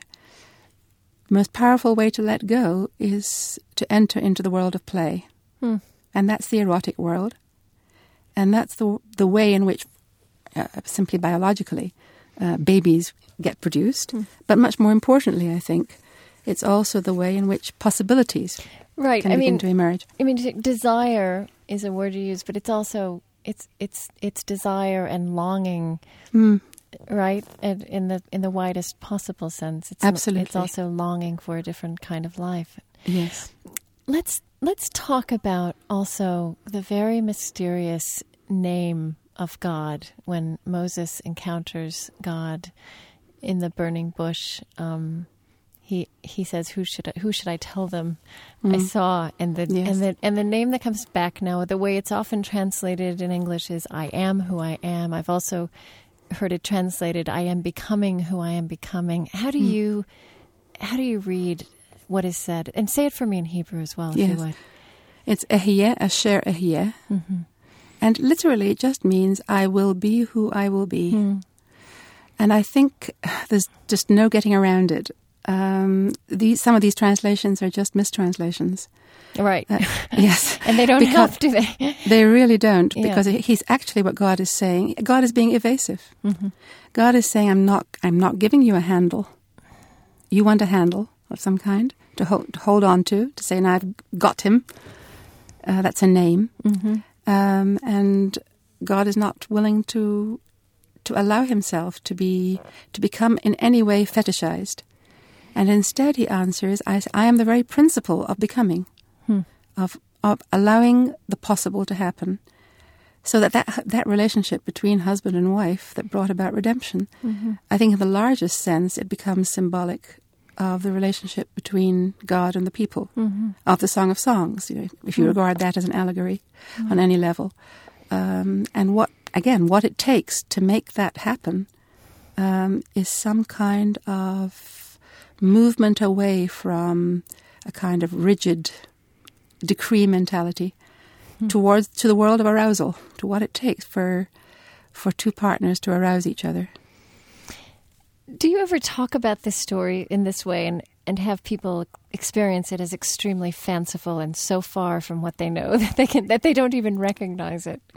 The most powerful way to let go is to enter into the world of play. Hmm. And that's the erotic world. And that's the the way in which, uh, simply biologically, uh, babies get produced. Hmm. But much more importantly, I think, it's also the way in which possibilities Right. can I begin mean, to emerge. I mean, d- desire is a word you use, but it's also it's it's it's desire and longing, Mm, right? And in the in the widest possible sense, it's Absolutely. It's also longing for a different kind of life. yes. Let's let's talk about also the very mysterious name of God when Moses encounters God in the burning bush. Um, he he says, "Who should I, who should I tell them I Mm. saw?" And the Yes. and the and the name that comes back now, the way it's often translated in English is "I am who I am." I've also heard it translated, "I am becoming who I am becoming." How do Mm. you how do you read what is said? And say it for me in Hebrew as well, if Yes. you would. It's Ehyeh Asher Ehyeh. Mm-hmm. And literally it just means I will be who I will be. Mm. And I think there's just no getting around it. Um, these, some of these translations are just mistranslations. Right. Uh, yes. And they don't because- help, do they? They really don't, Yeah. because he's actually what God is saying. God is being evasive. Mm-hmm. God is saying, I'm not I'm not giving you a handle. You want a handle of some kind to hold, to hold on to, to say, now I've got him. Uh, that's a name. Mm-hmm. Um, and God is not willing to to allow himself to be to become in any way fetishized. And instead he answers, I, I am the very principle of becoming, Hmm. of of allowing the possible to happen. So that, that that relationship between husband and wife that brought about redemption, Mm-hmm. I think in the largest sense it becomes symbolic of the relationship between God and the people, Mm-hmm. of the Song of Songs, you know, if you Mm. regard that as an allegory Mm. on any level. Um, and what, again, what it takes to make that happen um, is some kind of movement away from a kind of rigid decree mentality hmm. towards to the world of arousal, to what it takes for for two partners to arouse each other. Do you ever talk about this story in this way and, and have people experience it as extremely fanciful and so far from what they know that they can that they don't even recognize it?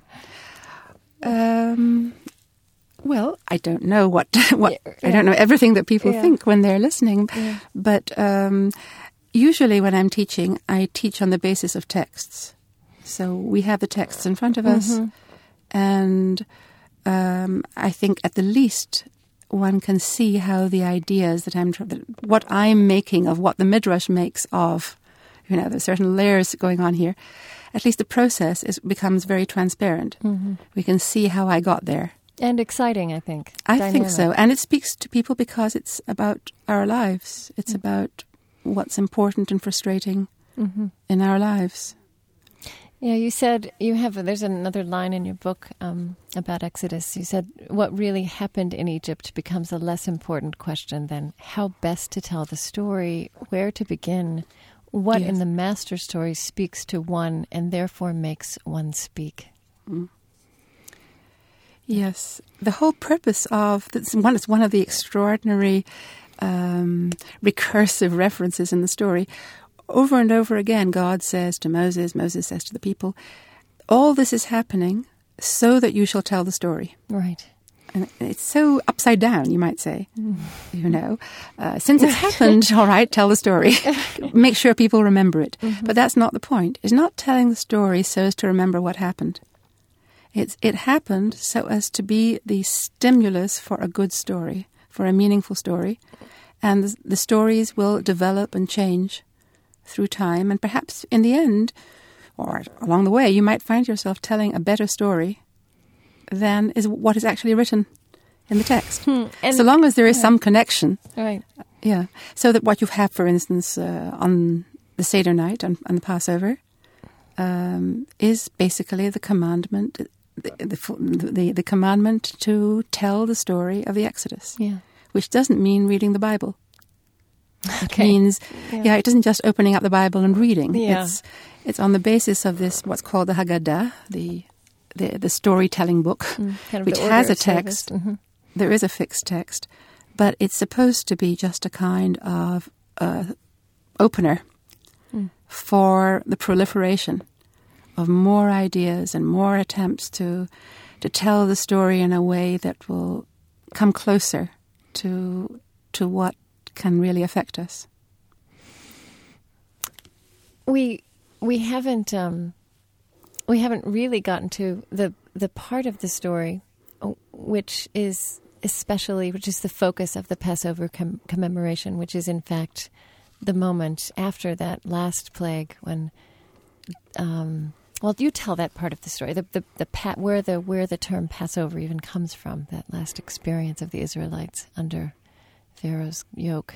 Um, well, I don't know what what yeah, I don't know everything that people yeah. think when they're listening, yeah. but um, usually when I'm teaching, I teach on the basis of texts. So we have the texts in front of us, mm-hmm. and um, I think at the least one can see how the ideas that I'm, what I'm making of what the Midrash makes of, you know, there's certain layers going on here. At least the process is becomes very transparent. Mm-hmm. We can see how I got there. And exciting, I think. I Dynamic. think so. And it speaks to people because it's about our lives. It's mm-hmm. about what's important and frustrating mm-hmm. in our lives. Yeah, you said you have, there's another line in your book um, about Exodus. You said, what really happened in Egypt becomes a less important question than how best to tell the story, where to begin, what yes. in the master story speaks to one and therefore makes one speak. Mm. Yes. The whole purpose of, this one, it's one of the extraordinary um, recursive references in the story. Over and over again, God says to Moses, Moses says to the people, all this is happening so that you shall tell the story. Right. And it's so upside down, you might say, mm. you know. Uh, since it's happened, all right, tell the story. Make sure people remember it. Mm-hmm. But that's not the point. It's not telling the story so as to remember what happened. It's It happened so as to be the stimulus for a good story, for a meaningful story. And the, the stories will develop and change through time, and perhaps in the end, or along the way, you might find yourself telling a better story than is what is actually written in the text. Hmm. And so long as there is yeah. some connection. Right. Yeah. So that what you have, for instance, uh, on the Seder night, on, on the Passover, um, is basically the commandment, the, the, the, the commandment to tell the story of the Exodus, yeah. which doesn't mean reading the Bible. Okay. It means, yeah. yeah, it isn't just opening up the Bible and reading. Yeah. It's it's on the basis of this, what's called the Haggadah, the the, the storytelling book, mm, kind of which has a text. Mm-hmm. There is a fixed text, but it's supposed to be just a kind of uh, opener mm. for the proliferation of more ideas and more attempts to to tell the story in a way that will come closer to to what can really affect us. We we haven't um, we haven't really gotten to the the part of the story, which is especially which is the focus of the Passover com- commemoration, which is in fact the moment after that last plague when. Um, well, you tell that part of the story, the the, the pa- where the where the term Passover even comes from. That last experience of the Israelites under Pharaoh's yoke.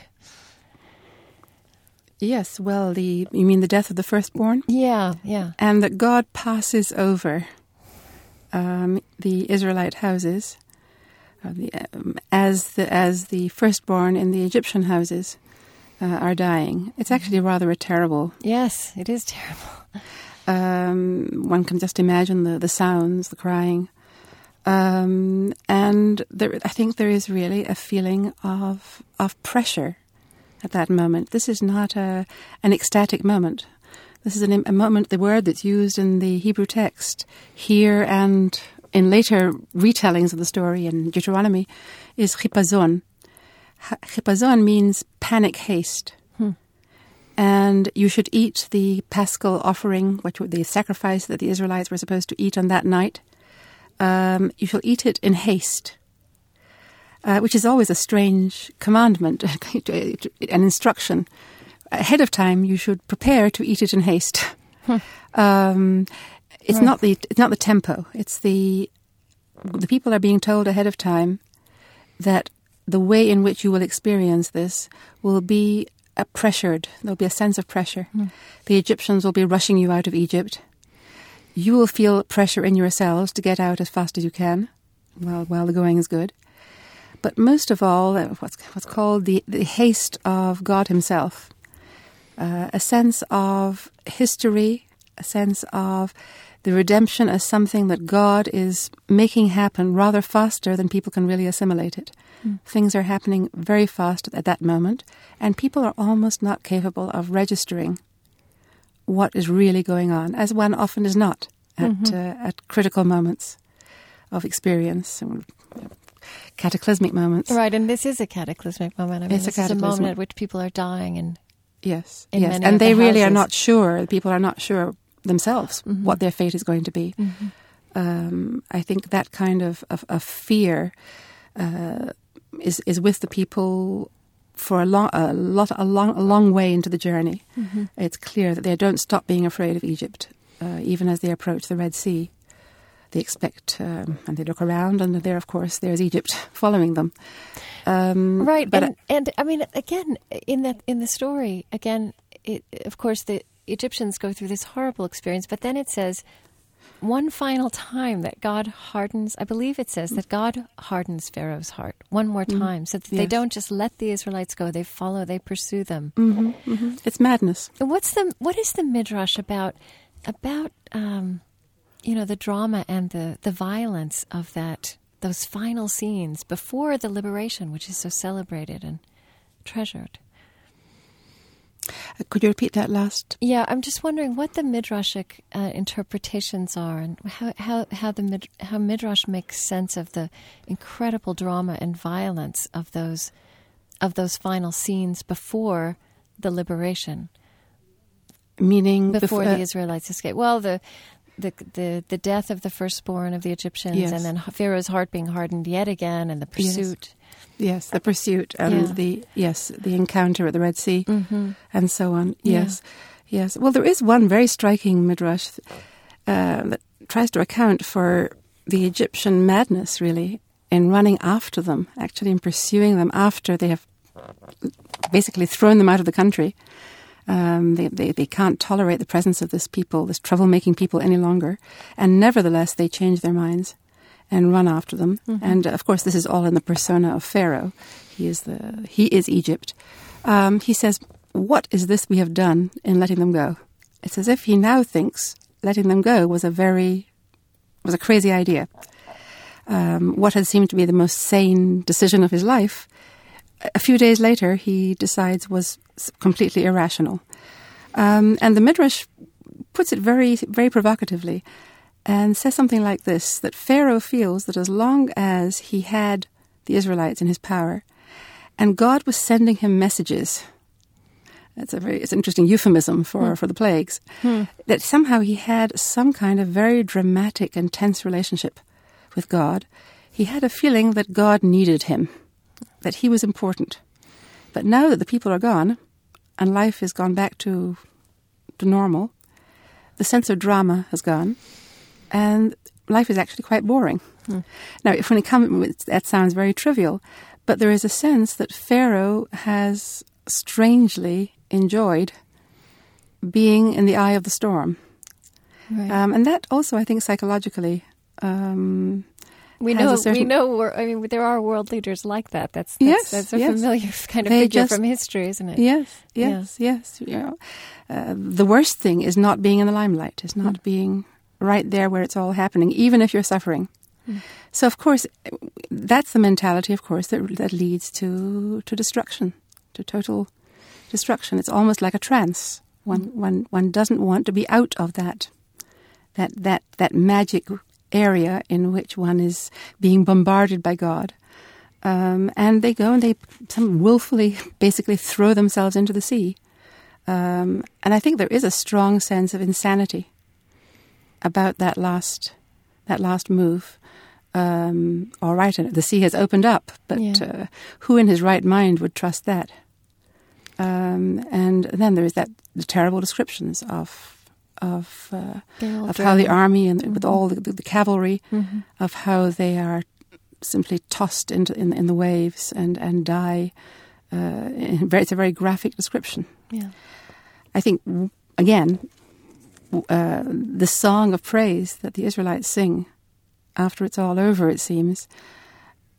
Yes, well, the you mean the death of the firstborn? Yeah, yeah. And that God passes over um, the Israelite houses uh, the, um, as the as the firstborn in the Egyptian houses uh, are dying. It's actually rather a terrible. Yes, it is terrible. Um, one can just imagine the, the sounds, the crying. Um, and there, I think there is really a feeling of of pressure at that moment. This is not a an ecstatic moment. This is an, a moment, the word that's used in the Hebrew text here and in later retellings of the story in Deuteronomy is chipazon. Chipazon means panic haste. Hmm. And you should eat the paschal offering, which was the sacrifice that the Israelites were supposed to eat on that night. Um, you shall eat it in haste, uh, which is always a strange commandment, an instruction. Ahead of time, you should prepare to eat it in haste. Hmm. Um, it's right. not the it's not the tempo. It's the the people are being told ahead of time that the way in which you will experience this will be uh, pressured. There'll be a sense of pressure. Hmm. The Egyptians will be rushing you out of Egypt. You will feel pressure in yourselves to get out as fast as you can while, while the going is good. but most of all, uh, what's what's called the, the haste of God himself. Uh, a sense of history, a sense of the redemption as something that God is making happen rather faster than people can really assimilate it. Mm. Things are happening very fast at that moment, and people are almost not capable of registering what is really going on, as one often is not at mm-hmm. uh, at critical moments of experience, cataclysmic moments. Right, and this is a cataclysmic moment. I mean, it's this a is a moment at which people are dying, and yes, in yes, many and of they the really houses. are not sure. People are not sure themselves mm-hmm. what their fate is going to be. Mm-hmm. Um, I think that kind of of, of fear uh, is is with the people for a long, a lot, a long, a long way into the journey. Mm-hmm. It's clear that they don't stop being afraid of Egypt, uh, even as they approach the Red Sea. They expect, um, and they look around, and there, of course, there's Egypt following them. Um, right, but and, and I mean, again, in that in the story, again, it, of course, the Egyptians go through this horrible experience, but then it says one final time that God hardens, I believe it says that God hardens Pharaoh's heart one more time, mm, so that yes. they don't just let the Israelites go, they follow, they pursue them. Mm-hmm, mm-hmm. It's madness. What's the, what is the Midrash about, about um, you know, the drama and the, the violence of that, those final scenes before the liberation, which is so celebrated and treasured? Could you repeat that last? Yeah, I'm just wondering what the midrashic uh, interpretations are, and how how how the mid, how midrash makes sense of the incredible drama and violence of those of those final scenes before the liberation. Meaning before bef- uh, the Israelites escape. Well, the the the the death of the firstborn of the Egyptians, yes. and then Pharaoh's heart being hardened yet again, and the pursuit. Yes. Yes, the pursuit and yeah. the yes, the encounter at the Red Sea, mm-hmm. and so on. Yes, yeah. yes. Well, there is one very striking midrash uh, that tries to account for the Egyptian madness, really, in running after them, actually in pursuing them after they have basically thrown them out of the country. Um, they, they they can't tolerate the presence of this people, this troublemaking people, any longer, and nevertheless they change their minds and run after them. Mm-hmm. And, uh, of course, this is all in the persona of Pharaoh. He is the he is Egypt. Um, he says, what is this we have done in letting them go? It's as if he now thinks letting them go was a very, was a crazy idea. Um, what had seemed to be the most sane decision of his life, a few days later he decides was completely irrational. Um, and the Midrash puts it very, very provocatively, and says something like this, that Pharaoh feels that as long as he had the Israelites in his power, and God was sending him messages, that's a very, it's an interesting euphemism for, hmm. for the plagues, hmm. that somehow he had some kind of very dramatic and tense relationship with God. He had a feeling that God needed him, that he was important. But now that the people are gone, and life has gone back to, to normal, the sense of drama has gone, and life is actually quite boring. Hmm. Now, if when it comes, that sounds very trivial, but there is a sense that Pharaoh has strangely enjoyed being in the eye of the storm. Right. Um, and that also, I think, psychologically, um, we know. Certain... We know. We're, I mean, there are world leaders like that. That's that's, yes, that's a yes. familiar kind of they figure just, from history, isn't it? Yes, yes, yeah. yes. You know, uh, the worst thing is not being in the limelight. Is not mm. being right there where it's all happening, even if you're suffering. Mm. So, of course, that's the mentality, of course, that that leads to, to destruction, to total destruction. It's almost like a trance. One mm. one one doesn't want to be out of that that that that magic area in which one is being bombarded by God. Um, and they go and they some willfully basically throw themselves into the sea. Um, and I think there is a strong sense of insanity about that last that last move. Um, all right, the sea has opened up, but yeah. uh, who in his right mind would trust that? Um, and then there is that the terrible descriptions of of uh, of how the army and mm-hmm. with all the, the, the cavalry, mm-hmm. of how they are simply tossed into in, in the waves and and die. Uh, it's a very graphic description. Yeah, I think again. Uh, the song of praise that the Israelites sing after it's all over, it seems,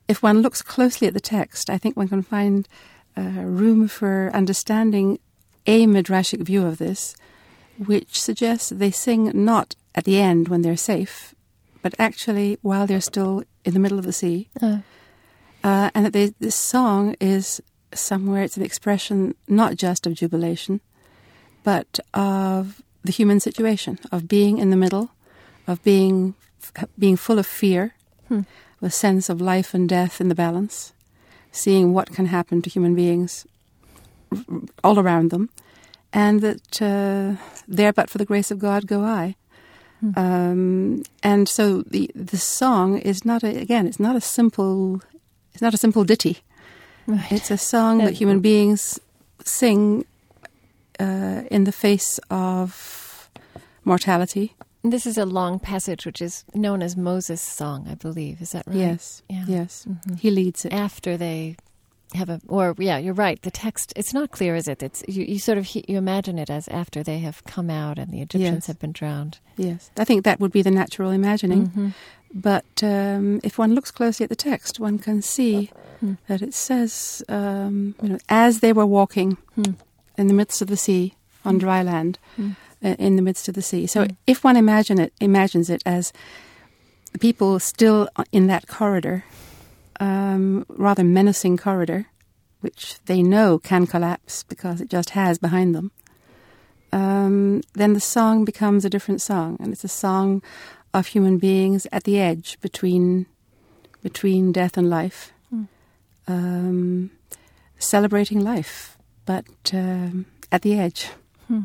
if one looks closely at the text, I think one can find uh, room for understanding a midrashic view of this, which suggests they sing not at the end when they're safe, but actually while they're still in the middle of the sea. Uh. Uh, and that they, this song is somewhere, it's an expression not just of jubilation, but of the human situation, of being in the middle, of being being full of fear, hmm. with a sense of life and death in the balance, seeing what can happen to human beings all around them, and that uh, there but for the grace of God go I. Hmm. Um, and so the the song is not, a, again, it's not a simple, it's not a simple ditty. Right. It's a song that human beings sing uh, in the face of mortality. This is a long passage, which is known as Moses' song, I believe. Is that right? Yes, yeah. yes. Mm-hmm. He leads it. After they have a, or yeah, you're right. The text, it's not clear, is it? It's you, you sort of, you imagine it as after they have come out and the Egyptians yes. have been drowned. Yes, I think that would be the natural imagining. Mm-hmm. But um, if one looks closely at the text, one can see mm. that it says, um, you know, as they were walking mm. in the midst of the sea, on dry land, mm. uh, in the midst of the sea. So mm. if one imagine it, imagines it as the people still in that corridor, um, rather menacing corridor, which they know can collapse because it just has behind them, um, then the song becomes a different song. And it's a song of human beings at the edge between between death and life, mm. um, celebrating life, but um, at the edge. Hmm.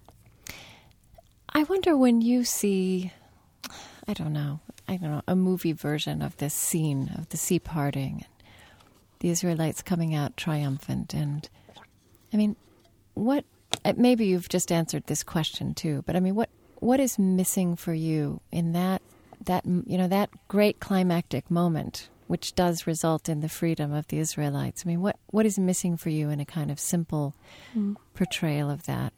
I wonder when you see, I don't know, I don't know, a movie version of this scene of the sea parting, and the Israelites coming out triumphant, and I mean, what? Maybe you've just answered this question too, but I mean, what? What is missing for you in that, that you know, that great climactic moment, which does result in the freedom of the Israelites? I mean, what, what is missing for you in a kind of simple mm. portrayal of that?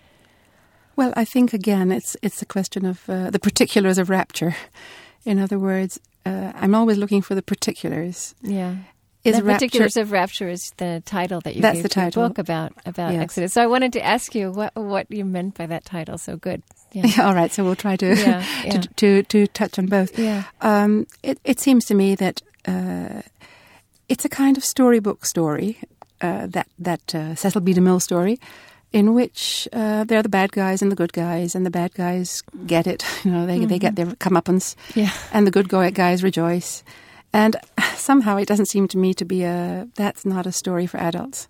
Well, I think, again, it's it's a question of uh, the particulars of rapture. In other words, uh, I'm always looking for the particulars. Yeah. Is the rapture, Particulars of Rapture is the title that you that's gave the to your title. book about, about yes. Exodus. So I wanted to ask you what what you meant by that title. So good. Yeah. All right, so we'll try to yeah, yeah. to, to to touch on both. Yeah. Um, it, it seems to me that uh, it's a kind of storybook story, uh, that that uh, Cecil B. DeMille story, in which uh, they're the bad guys and the good guys, and the bad guys get it. You know, they mm-hmm. they get their comeuppance, yeah. and the good guys rejoice. And somehow it doesn't seem to me to be a, that's not a story for adults.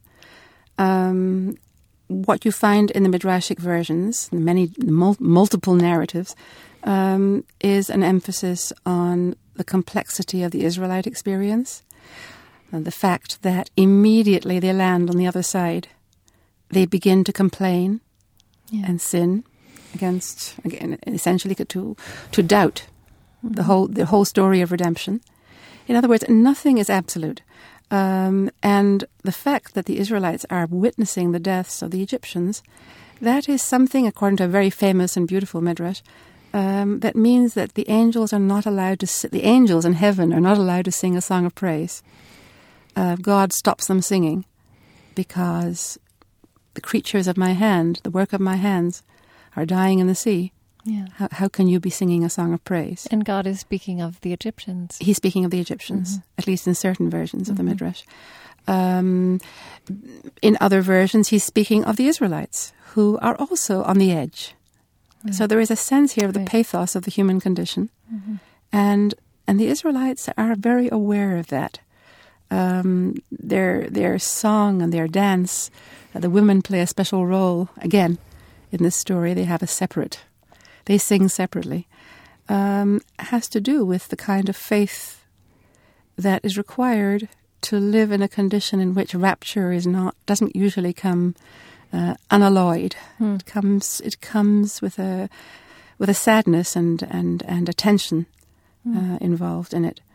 Um, what you find in the Midrashic versions, many mul- multiple narratives, um, is an emphasis on the complexity of the Israelite experience, and the fact that immediately they land on the other side, they begin to complain yeah. and sin against, again, essentially to to doubt mm-hmm. the whole the whole story of redemption. In other words, nothing is absolute. Um, and the fact that the Israelites are witnessing the deaths of the Egyptians, that is something, according to a very famous and beautiful midrash, um, that means that the angels are not allowed to, si- the angels in heaven are not allowed to sing a song of praise. Uh, God stops them singing because the creatures of my hand, the work of my hands, are dying in the sea. Yeah. How, how can you be singing a song of praise? And God is speaking of the Egyptians. He's speaking of the Egyptians, mm-hmm. at least in certain versions of mm-hmm. the Midrash. Um, in other versions, he's speaking of the Israelites, who are also on the edge. Mm-hmm. So there is a sense here of the right. pathos of the human condition. Mm-hmm. And and the Israelites are very aware of that. Um, their their song and their dance, uh, the women play a special role. Again, in this story, they have a separate... They sing separately, um, has to do with the kind of faith that is required to live in a condition in which rapture is not doesn't usually come uh, unalloyed. Hmm. It comes it comes with a with a sadness and and and a tension hmm. uh, involved in it.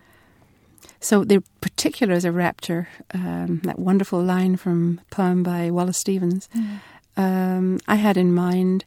So the particulars of rapture, um, that wonderful line from a poem by Wallace Stevens, hmm. um, I had in mind.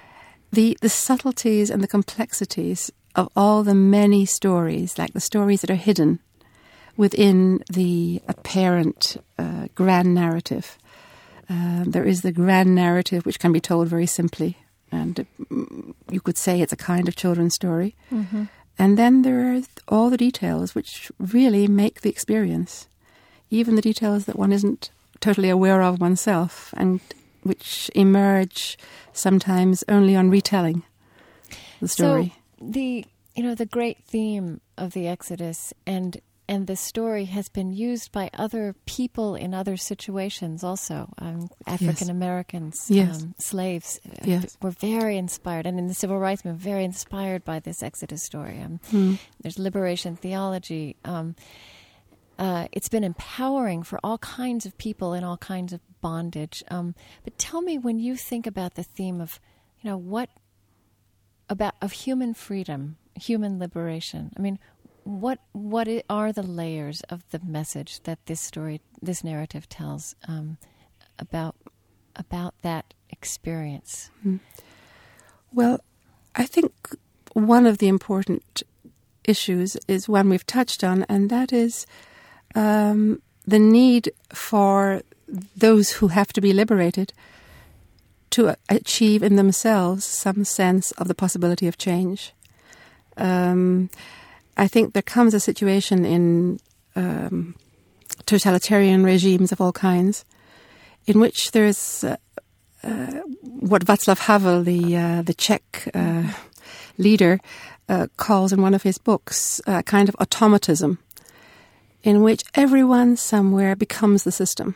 The the subtleties and the complexities of all the many stories, like the stories that are hidden within the apparent uh, grand narrative. Uh, there is the grand narrative, which can be told very simply, and it, you could say it's a kind of children's story. Mm-hmm. And then there are all the details which really make the experience, even the details that one isn't totally aware of oneself, and which emerge sometimes only on retelling the story. So the you know the great theme of the Exodus and and the story has been used by other people in other situations also. Um, African Americans, yes. um, slaves, yes. uh, were very inspired, and in the civil rights movement, very inspired by this Exodus story. Um, mm. There's liberation theology. Um, uh, it's been empowering for all kinds of people in all kinds of bondage. Um, but tell me, when you think about the theme of, you know, what about of human freedom, human liberation. I mean, what what are the layers of the message that this story, this narrative tells um, about about that experience? Mm. Well, I think one of the important issues is one we've touched on, and that is um, the need for those who have to be liberated to achieve in themselves some sense of the possibility of change. Um, I think there comes a situation in um, totalitarian regimes of all kinds in which there's uh, uh, what Václav Havel, the uh, the Czech uh, leader, uh, calls in one of his books a kind of automatism, in which everyone somewhere becomes the system.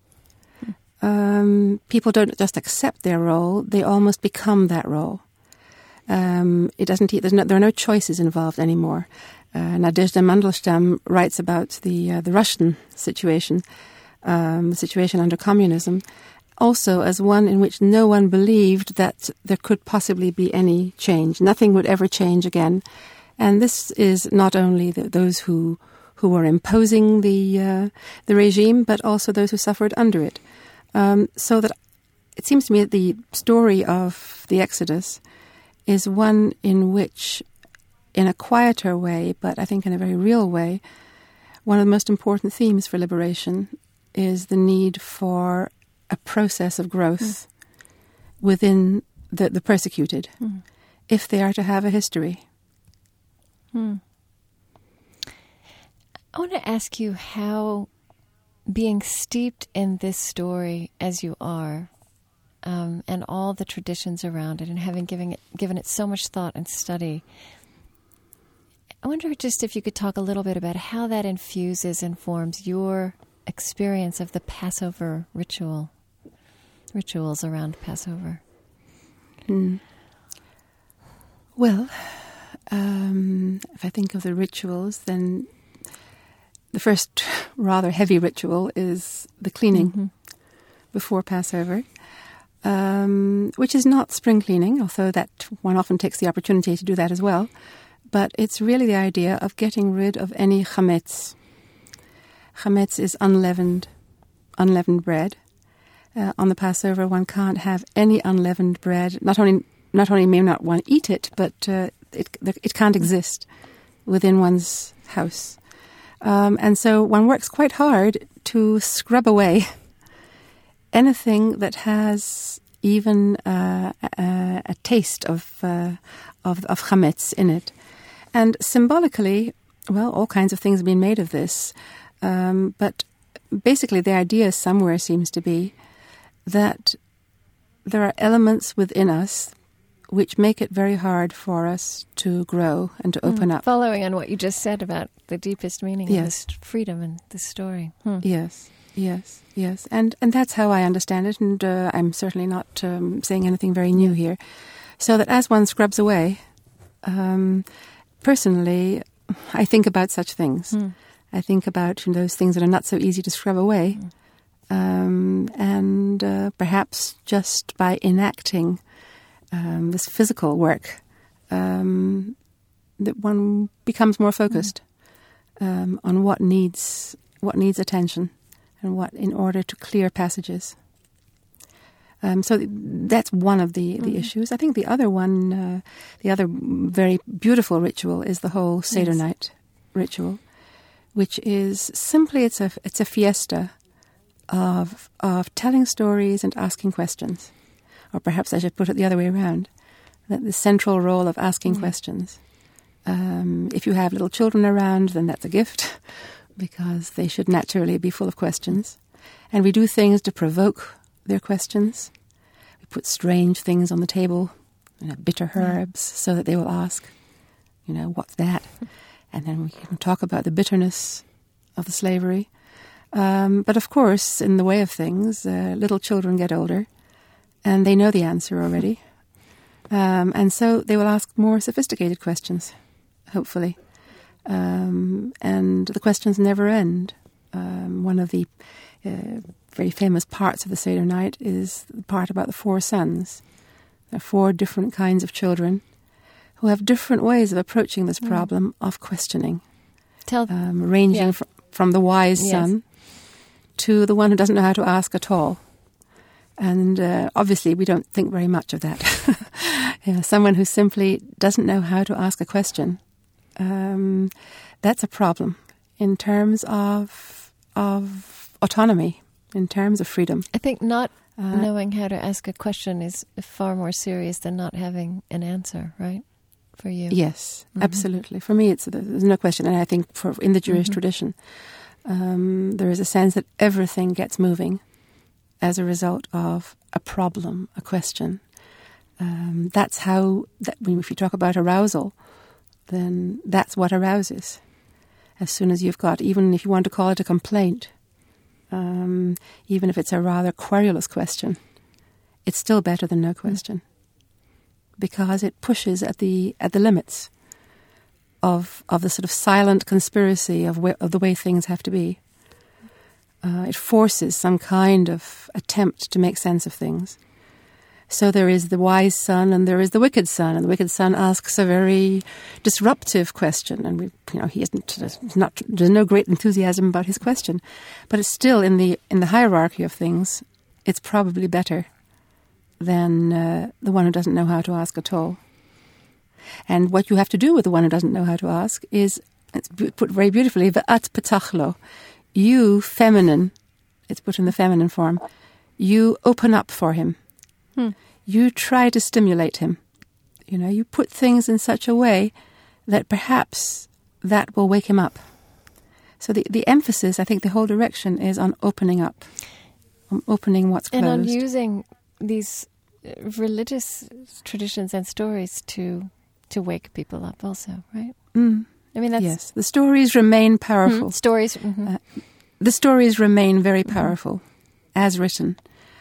Um, people don't just accept their role; they almost become that role. Um, it doesn't. There's no, there are no choices involved anymore. Uh, Nadezhda Mandelstam writes about the uh, the Russian situation, um, the situation under communism, also as one in which no one believed that there could possibly be any change. Nothing would ever change again, and this is not only the, those who who were imposing the uh, the regime, but also those who suffered under it. Um, so that it seems to me that the story of the Exodus is one in which, in a quieter way, but I think in a very real way, one of the most important themes for liberation is the need for a process of growth mm. within the, the persecuted, mm. if they are to have a history. Mm. I want to ask you how, being steeped in this story as you are, um, and all the traditions around it, and having given it, given it so much thought and study, I wonder just if you could talk a little bit about how that infuses, informs your experience of the Passover ritual, rituals around Passover. Mm. Well, um, if I think of the rituals, then the first rather heavy ritual is the cleaning mm-hmm. before Passover, um, which is not spring cleaning, although that one often takes the opportunity to do that as well. But it's really the idea of getting rid of any chametz. Chametz is unleavened, unleavened bread. Uh, on the Passover, one can't have any unleavened bread. Not only not only may not one eat it, but uh, it it can't exist within one's house. Um, and so one works quite hard to scrub away anything that has even uh, a, a taste of, uh, of of chametz in it. And symbolically, well, all kinds of things have been made of this. Um, but basically the idea somewhere seems to be that there are elements within us which make it very hard for us to grow and to open mm, up. Following on what you just said about the deepest meaning yes. of this freedom and this story. Hmm. Yes, yes, yes. And and that's how I understand it, and uh, I'm certainly not um, saying anything very new here. So that as one scrubs away, um, personally, I think about such things. Hmm. I think about you know, those things that are not so easy to scrub away. Hmm. Um, and uh, perhaps just by enacting Um, this physical work, um, that one becomes more focused mm. um, on what needs what needs attention, and what in order to clear passages. Um, so th- that's one of the, the mm. issues. I think the other one, uh, the other very beautiful ritual, is the whole Seder yes. night ritual, which is simply it's a it's a fiesta of of telling stories and asking questions, or perhaps I should put it the other way around. That the central role of asking mm. questions. Um, if you have little children around, then that's a gift, because they should naturally be full of questions. And we do things to provoke their questions. We put strange things on the table, you know, bitter herbs, yeah. so that they will ask, you know, what's that? And then we can talk about the bitterness of the slavery. Um, but of course, in the way of things, uh, little children get older, and they know the answer already. Um, and so they will ask more sophisticated questions, hopefully. Um, and the questions never end. Um, one of the uh, very famous parts of the Seder night is the part about the four sons. There are four different kinds of children who have different ways of approaching this problem mm. of questioning, Tell, um, ranging yeah. fr- from the wise yes. son to the one who doesn't know how to ask at all. And uh, obviously we don't think very much of that. you know, someone who simply doesn't know how to ask a question, um, that's a problem in terms of of autonomy, in terms of freedom. I think not uh, knowing how to ask a question is far more serious than not having an answer, right, for you? Yes, mm-hmm. absolutely. For me, it's there's no question. And I think for in the Jewish mm-hmm. tradition, um, there is a sense that everything gets moving as a result of a problem, a question. Um, that's how, that, if you talk about arousal, then that's what arouses. As soon as you've got, even if you want to call it a complaint, um, even if it's a rather querulous question, it's still better than no question. Mm. Because it pushes at the at the limits of of the sort of silent conspiracy of, wh- of the way things have to be. Uh, it forces some kind of attempt to make sense of things. So there is the wise son and there is the wicked son, and the wicked son asks a very disruptive question, and we, you know, he isn't not there's no great enthusiasm about his question, but it's still in the in the hierarchy of things, it's probably better than uh, the one who doesn't know how to ask at all. And what you have to do with the one who doesn't know how to ask is, it's put very beautifully, ve'at petachlo. You, feminine, it's put in the feminine form, you open up for him. Hmm. You try to stimulate him. You know, you put things in such a way that perhaps that will wake him up. So the, the emphasis, I think the whole direction is on opening up, on opening what's closed. And on using these religious traditions and stories to to wake people up also, right? Mm. I mean, that's... Yes, the stories remain powerful. Mm-hmm. Stories. Mm-hmm. Uh, the stories remain very powerful, mm-hmm. as written.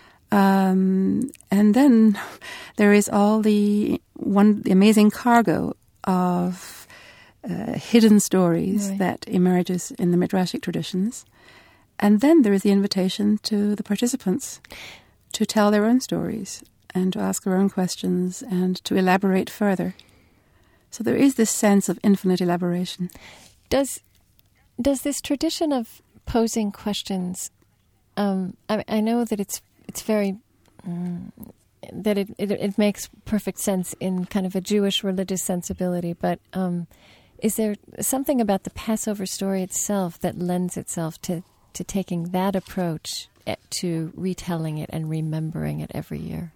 Um, and then there is all the one the amazing cargo of uh, hidden stories right. that emerges in the Midrashic traditions. And then there is the invitation to the participants to tell their own stories and to ask their own questions and to elaborate further. So there is this sense of infinite elaboration. Does does this tradition of posing questions, um, I, I know that it's it's very, um, that it, it it makes perfect sense in kind of a Jewish religious sensibility, but um, is there something about the Passover story itself that lends itself to, to taking that approach to retelling it and remembering it every year?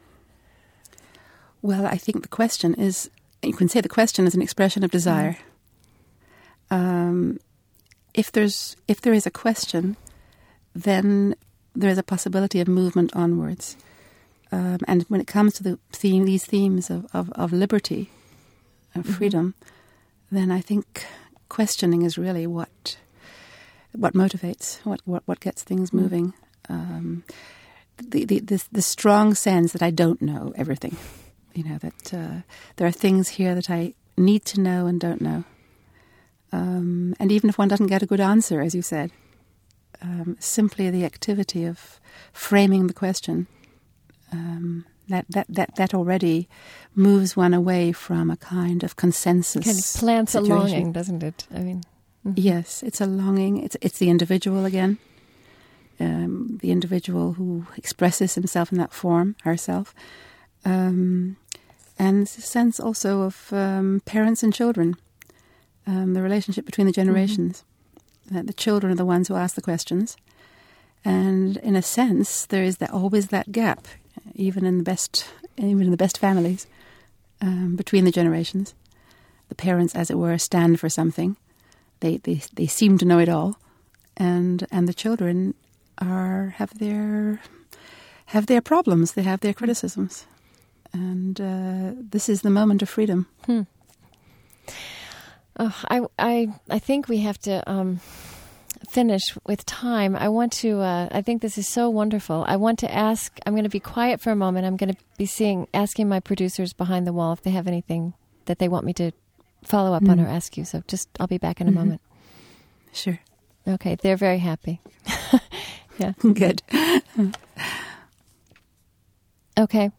Well, I think the question is, you can say the question is an expression of desire. Mm. Um, if there's if there is a question, then there is a possibility of movement onwards. Um, and when it comes to the theme, these themes of, of, of liberty, of mm-hmm. freedom, then I think questioning is really what what motivates, what what, what gets things mm. moving. Um, the, the, the the strong sense that I don't know everything. You know, that uh, there are things here that I need to know and don't know. Um, and even if one doesn't get a good answer, as you said, um, simply the activity of framing the question, um, that, that, that, that already moves one away from a kind of consensus. Kind of plants situation. a longing, doesn't it? I mean, mm-hmm. Yes, it's a longing. It's it's the individual again, um, the individual who expresses himself in that form, herself. Um, and a sense also of um, parents and children, um, the relationship between the generations. that the children are the ones who ask the questions. And in a sense, there is that, always that gap, even in the best, even in the best families, um, between the generations. The parents, as it were, stand for something. They they they seem to know it all, and and the children are have their have their problems. They have their criticisms, and uh, this is the moment of freedom. Hmm. Oh, I I I think we have to um, finish with time. I want to. Uh, I think this is so wonderful. I want to ask. I'm going to be quiet for a moment. I'm going to be seeing asking my producers behind the wall if they have anything that they want me to follow up mm. on or ask you. So just, I'll be back in a mm-hmm. moment. Sure. Okay. They're very happy. Yeah. Good. Okay.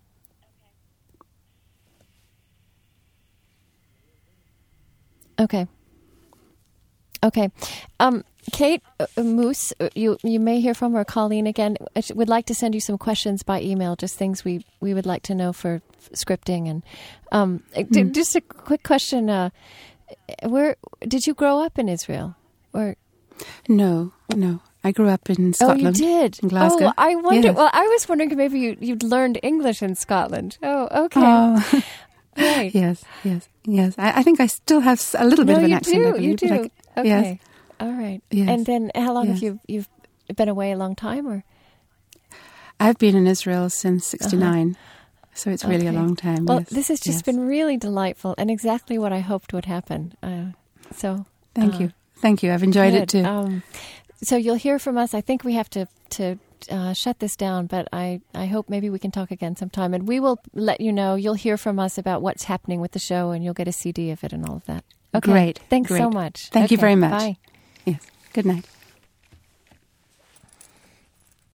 Okay. Okay. Um, Kate uh, Moose, uh, you you may hear from her. Colleen again. I would like to send you some questions by email, just things we, we would like to know for f- scripting. And um, mm. d- just a quick question: uh, Where did you grow up in Israel? Or no, no, I grew up in Scotland. Oh, you did. In Glasgow. Oh, I wonder. Yes. Well, I was wondering if maybe you you'd learned English in Scotland. Oh, okay. Oh. Right. Yes, yes, yes. I, I think I still have a little bit no, of an you accent. Do, I believe, you do. But I, okay. Yes. All right. Yes. And then how long yes. have you you've been away? A long time, or? I've been in Israel since sixty-nine, uh-huh. so it's really okay. a long time. Well, yes. this has just yes. been really delightful and exactly what I hoped would happen. Uh, so thank uh, you, thank you. I've enjoyed good. it too. Um, so you'll hear from us. I think we have to to. Uh, shut this down, but I, I hope maybe we can talk again sometime, and we will let you know. You'll hear from us about what's happening with the show, and you'll get a C D of it and all of that. Okay. Great. Thanks Great. so much. Thank okay. you very much. Bye. Yes. Good night.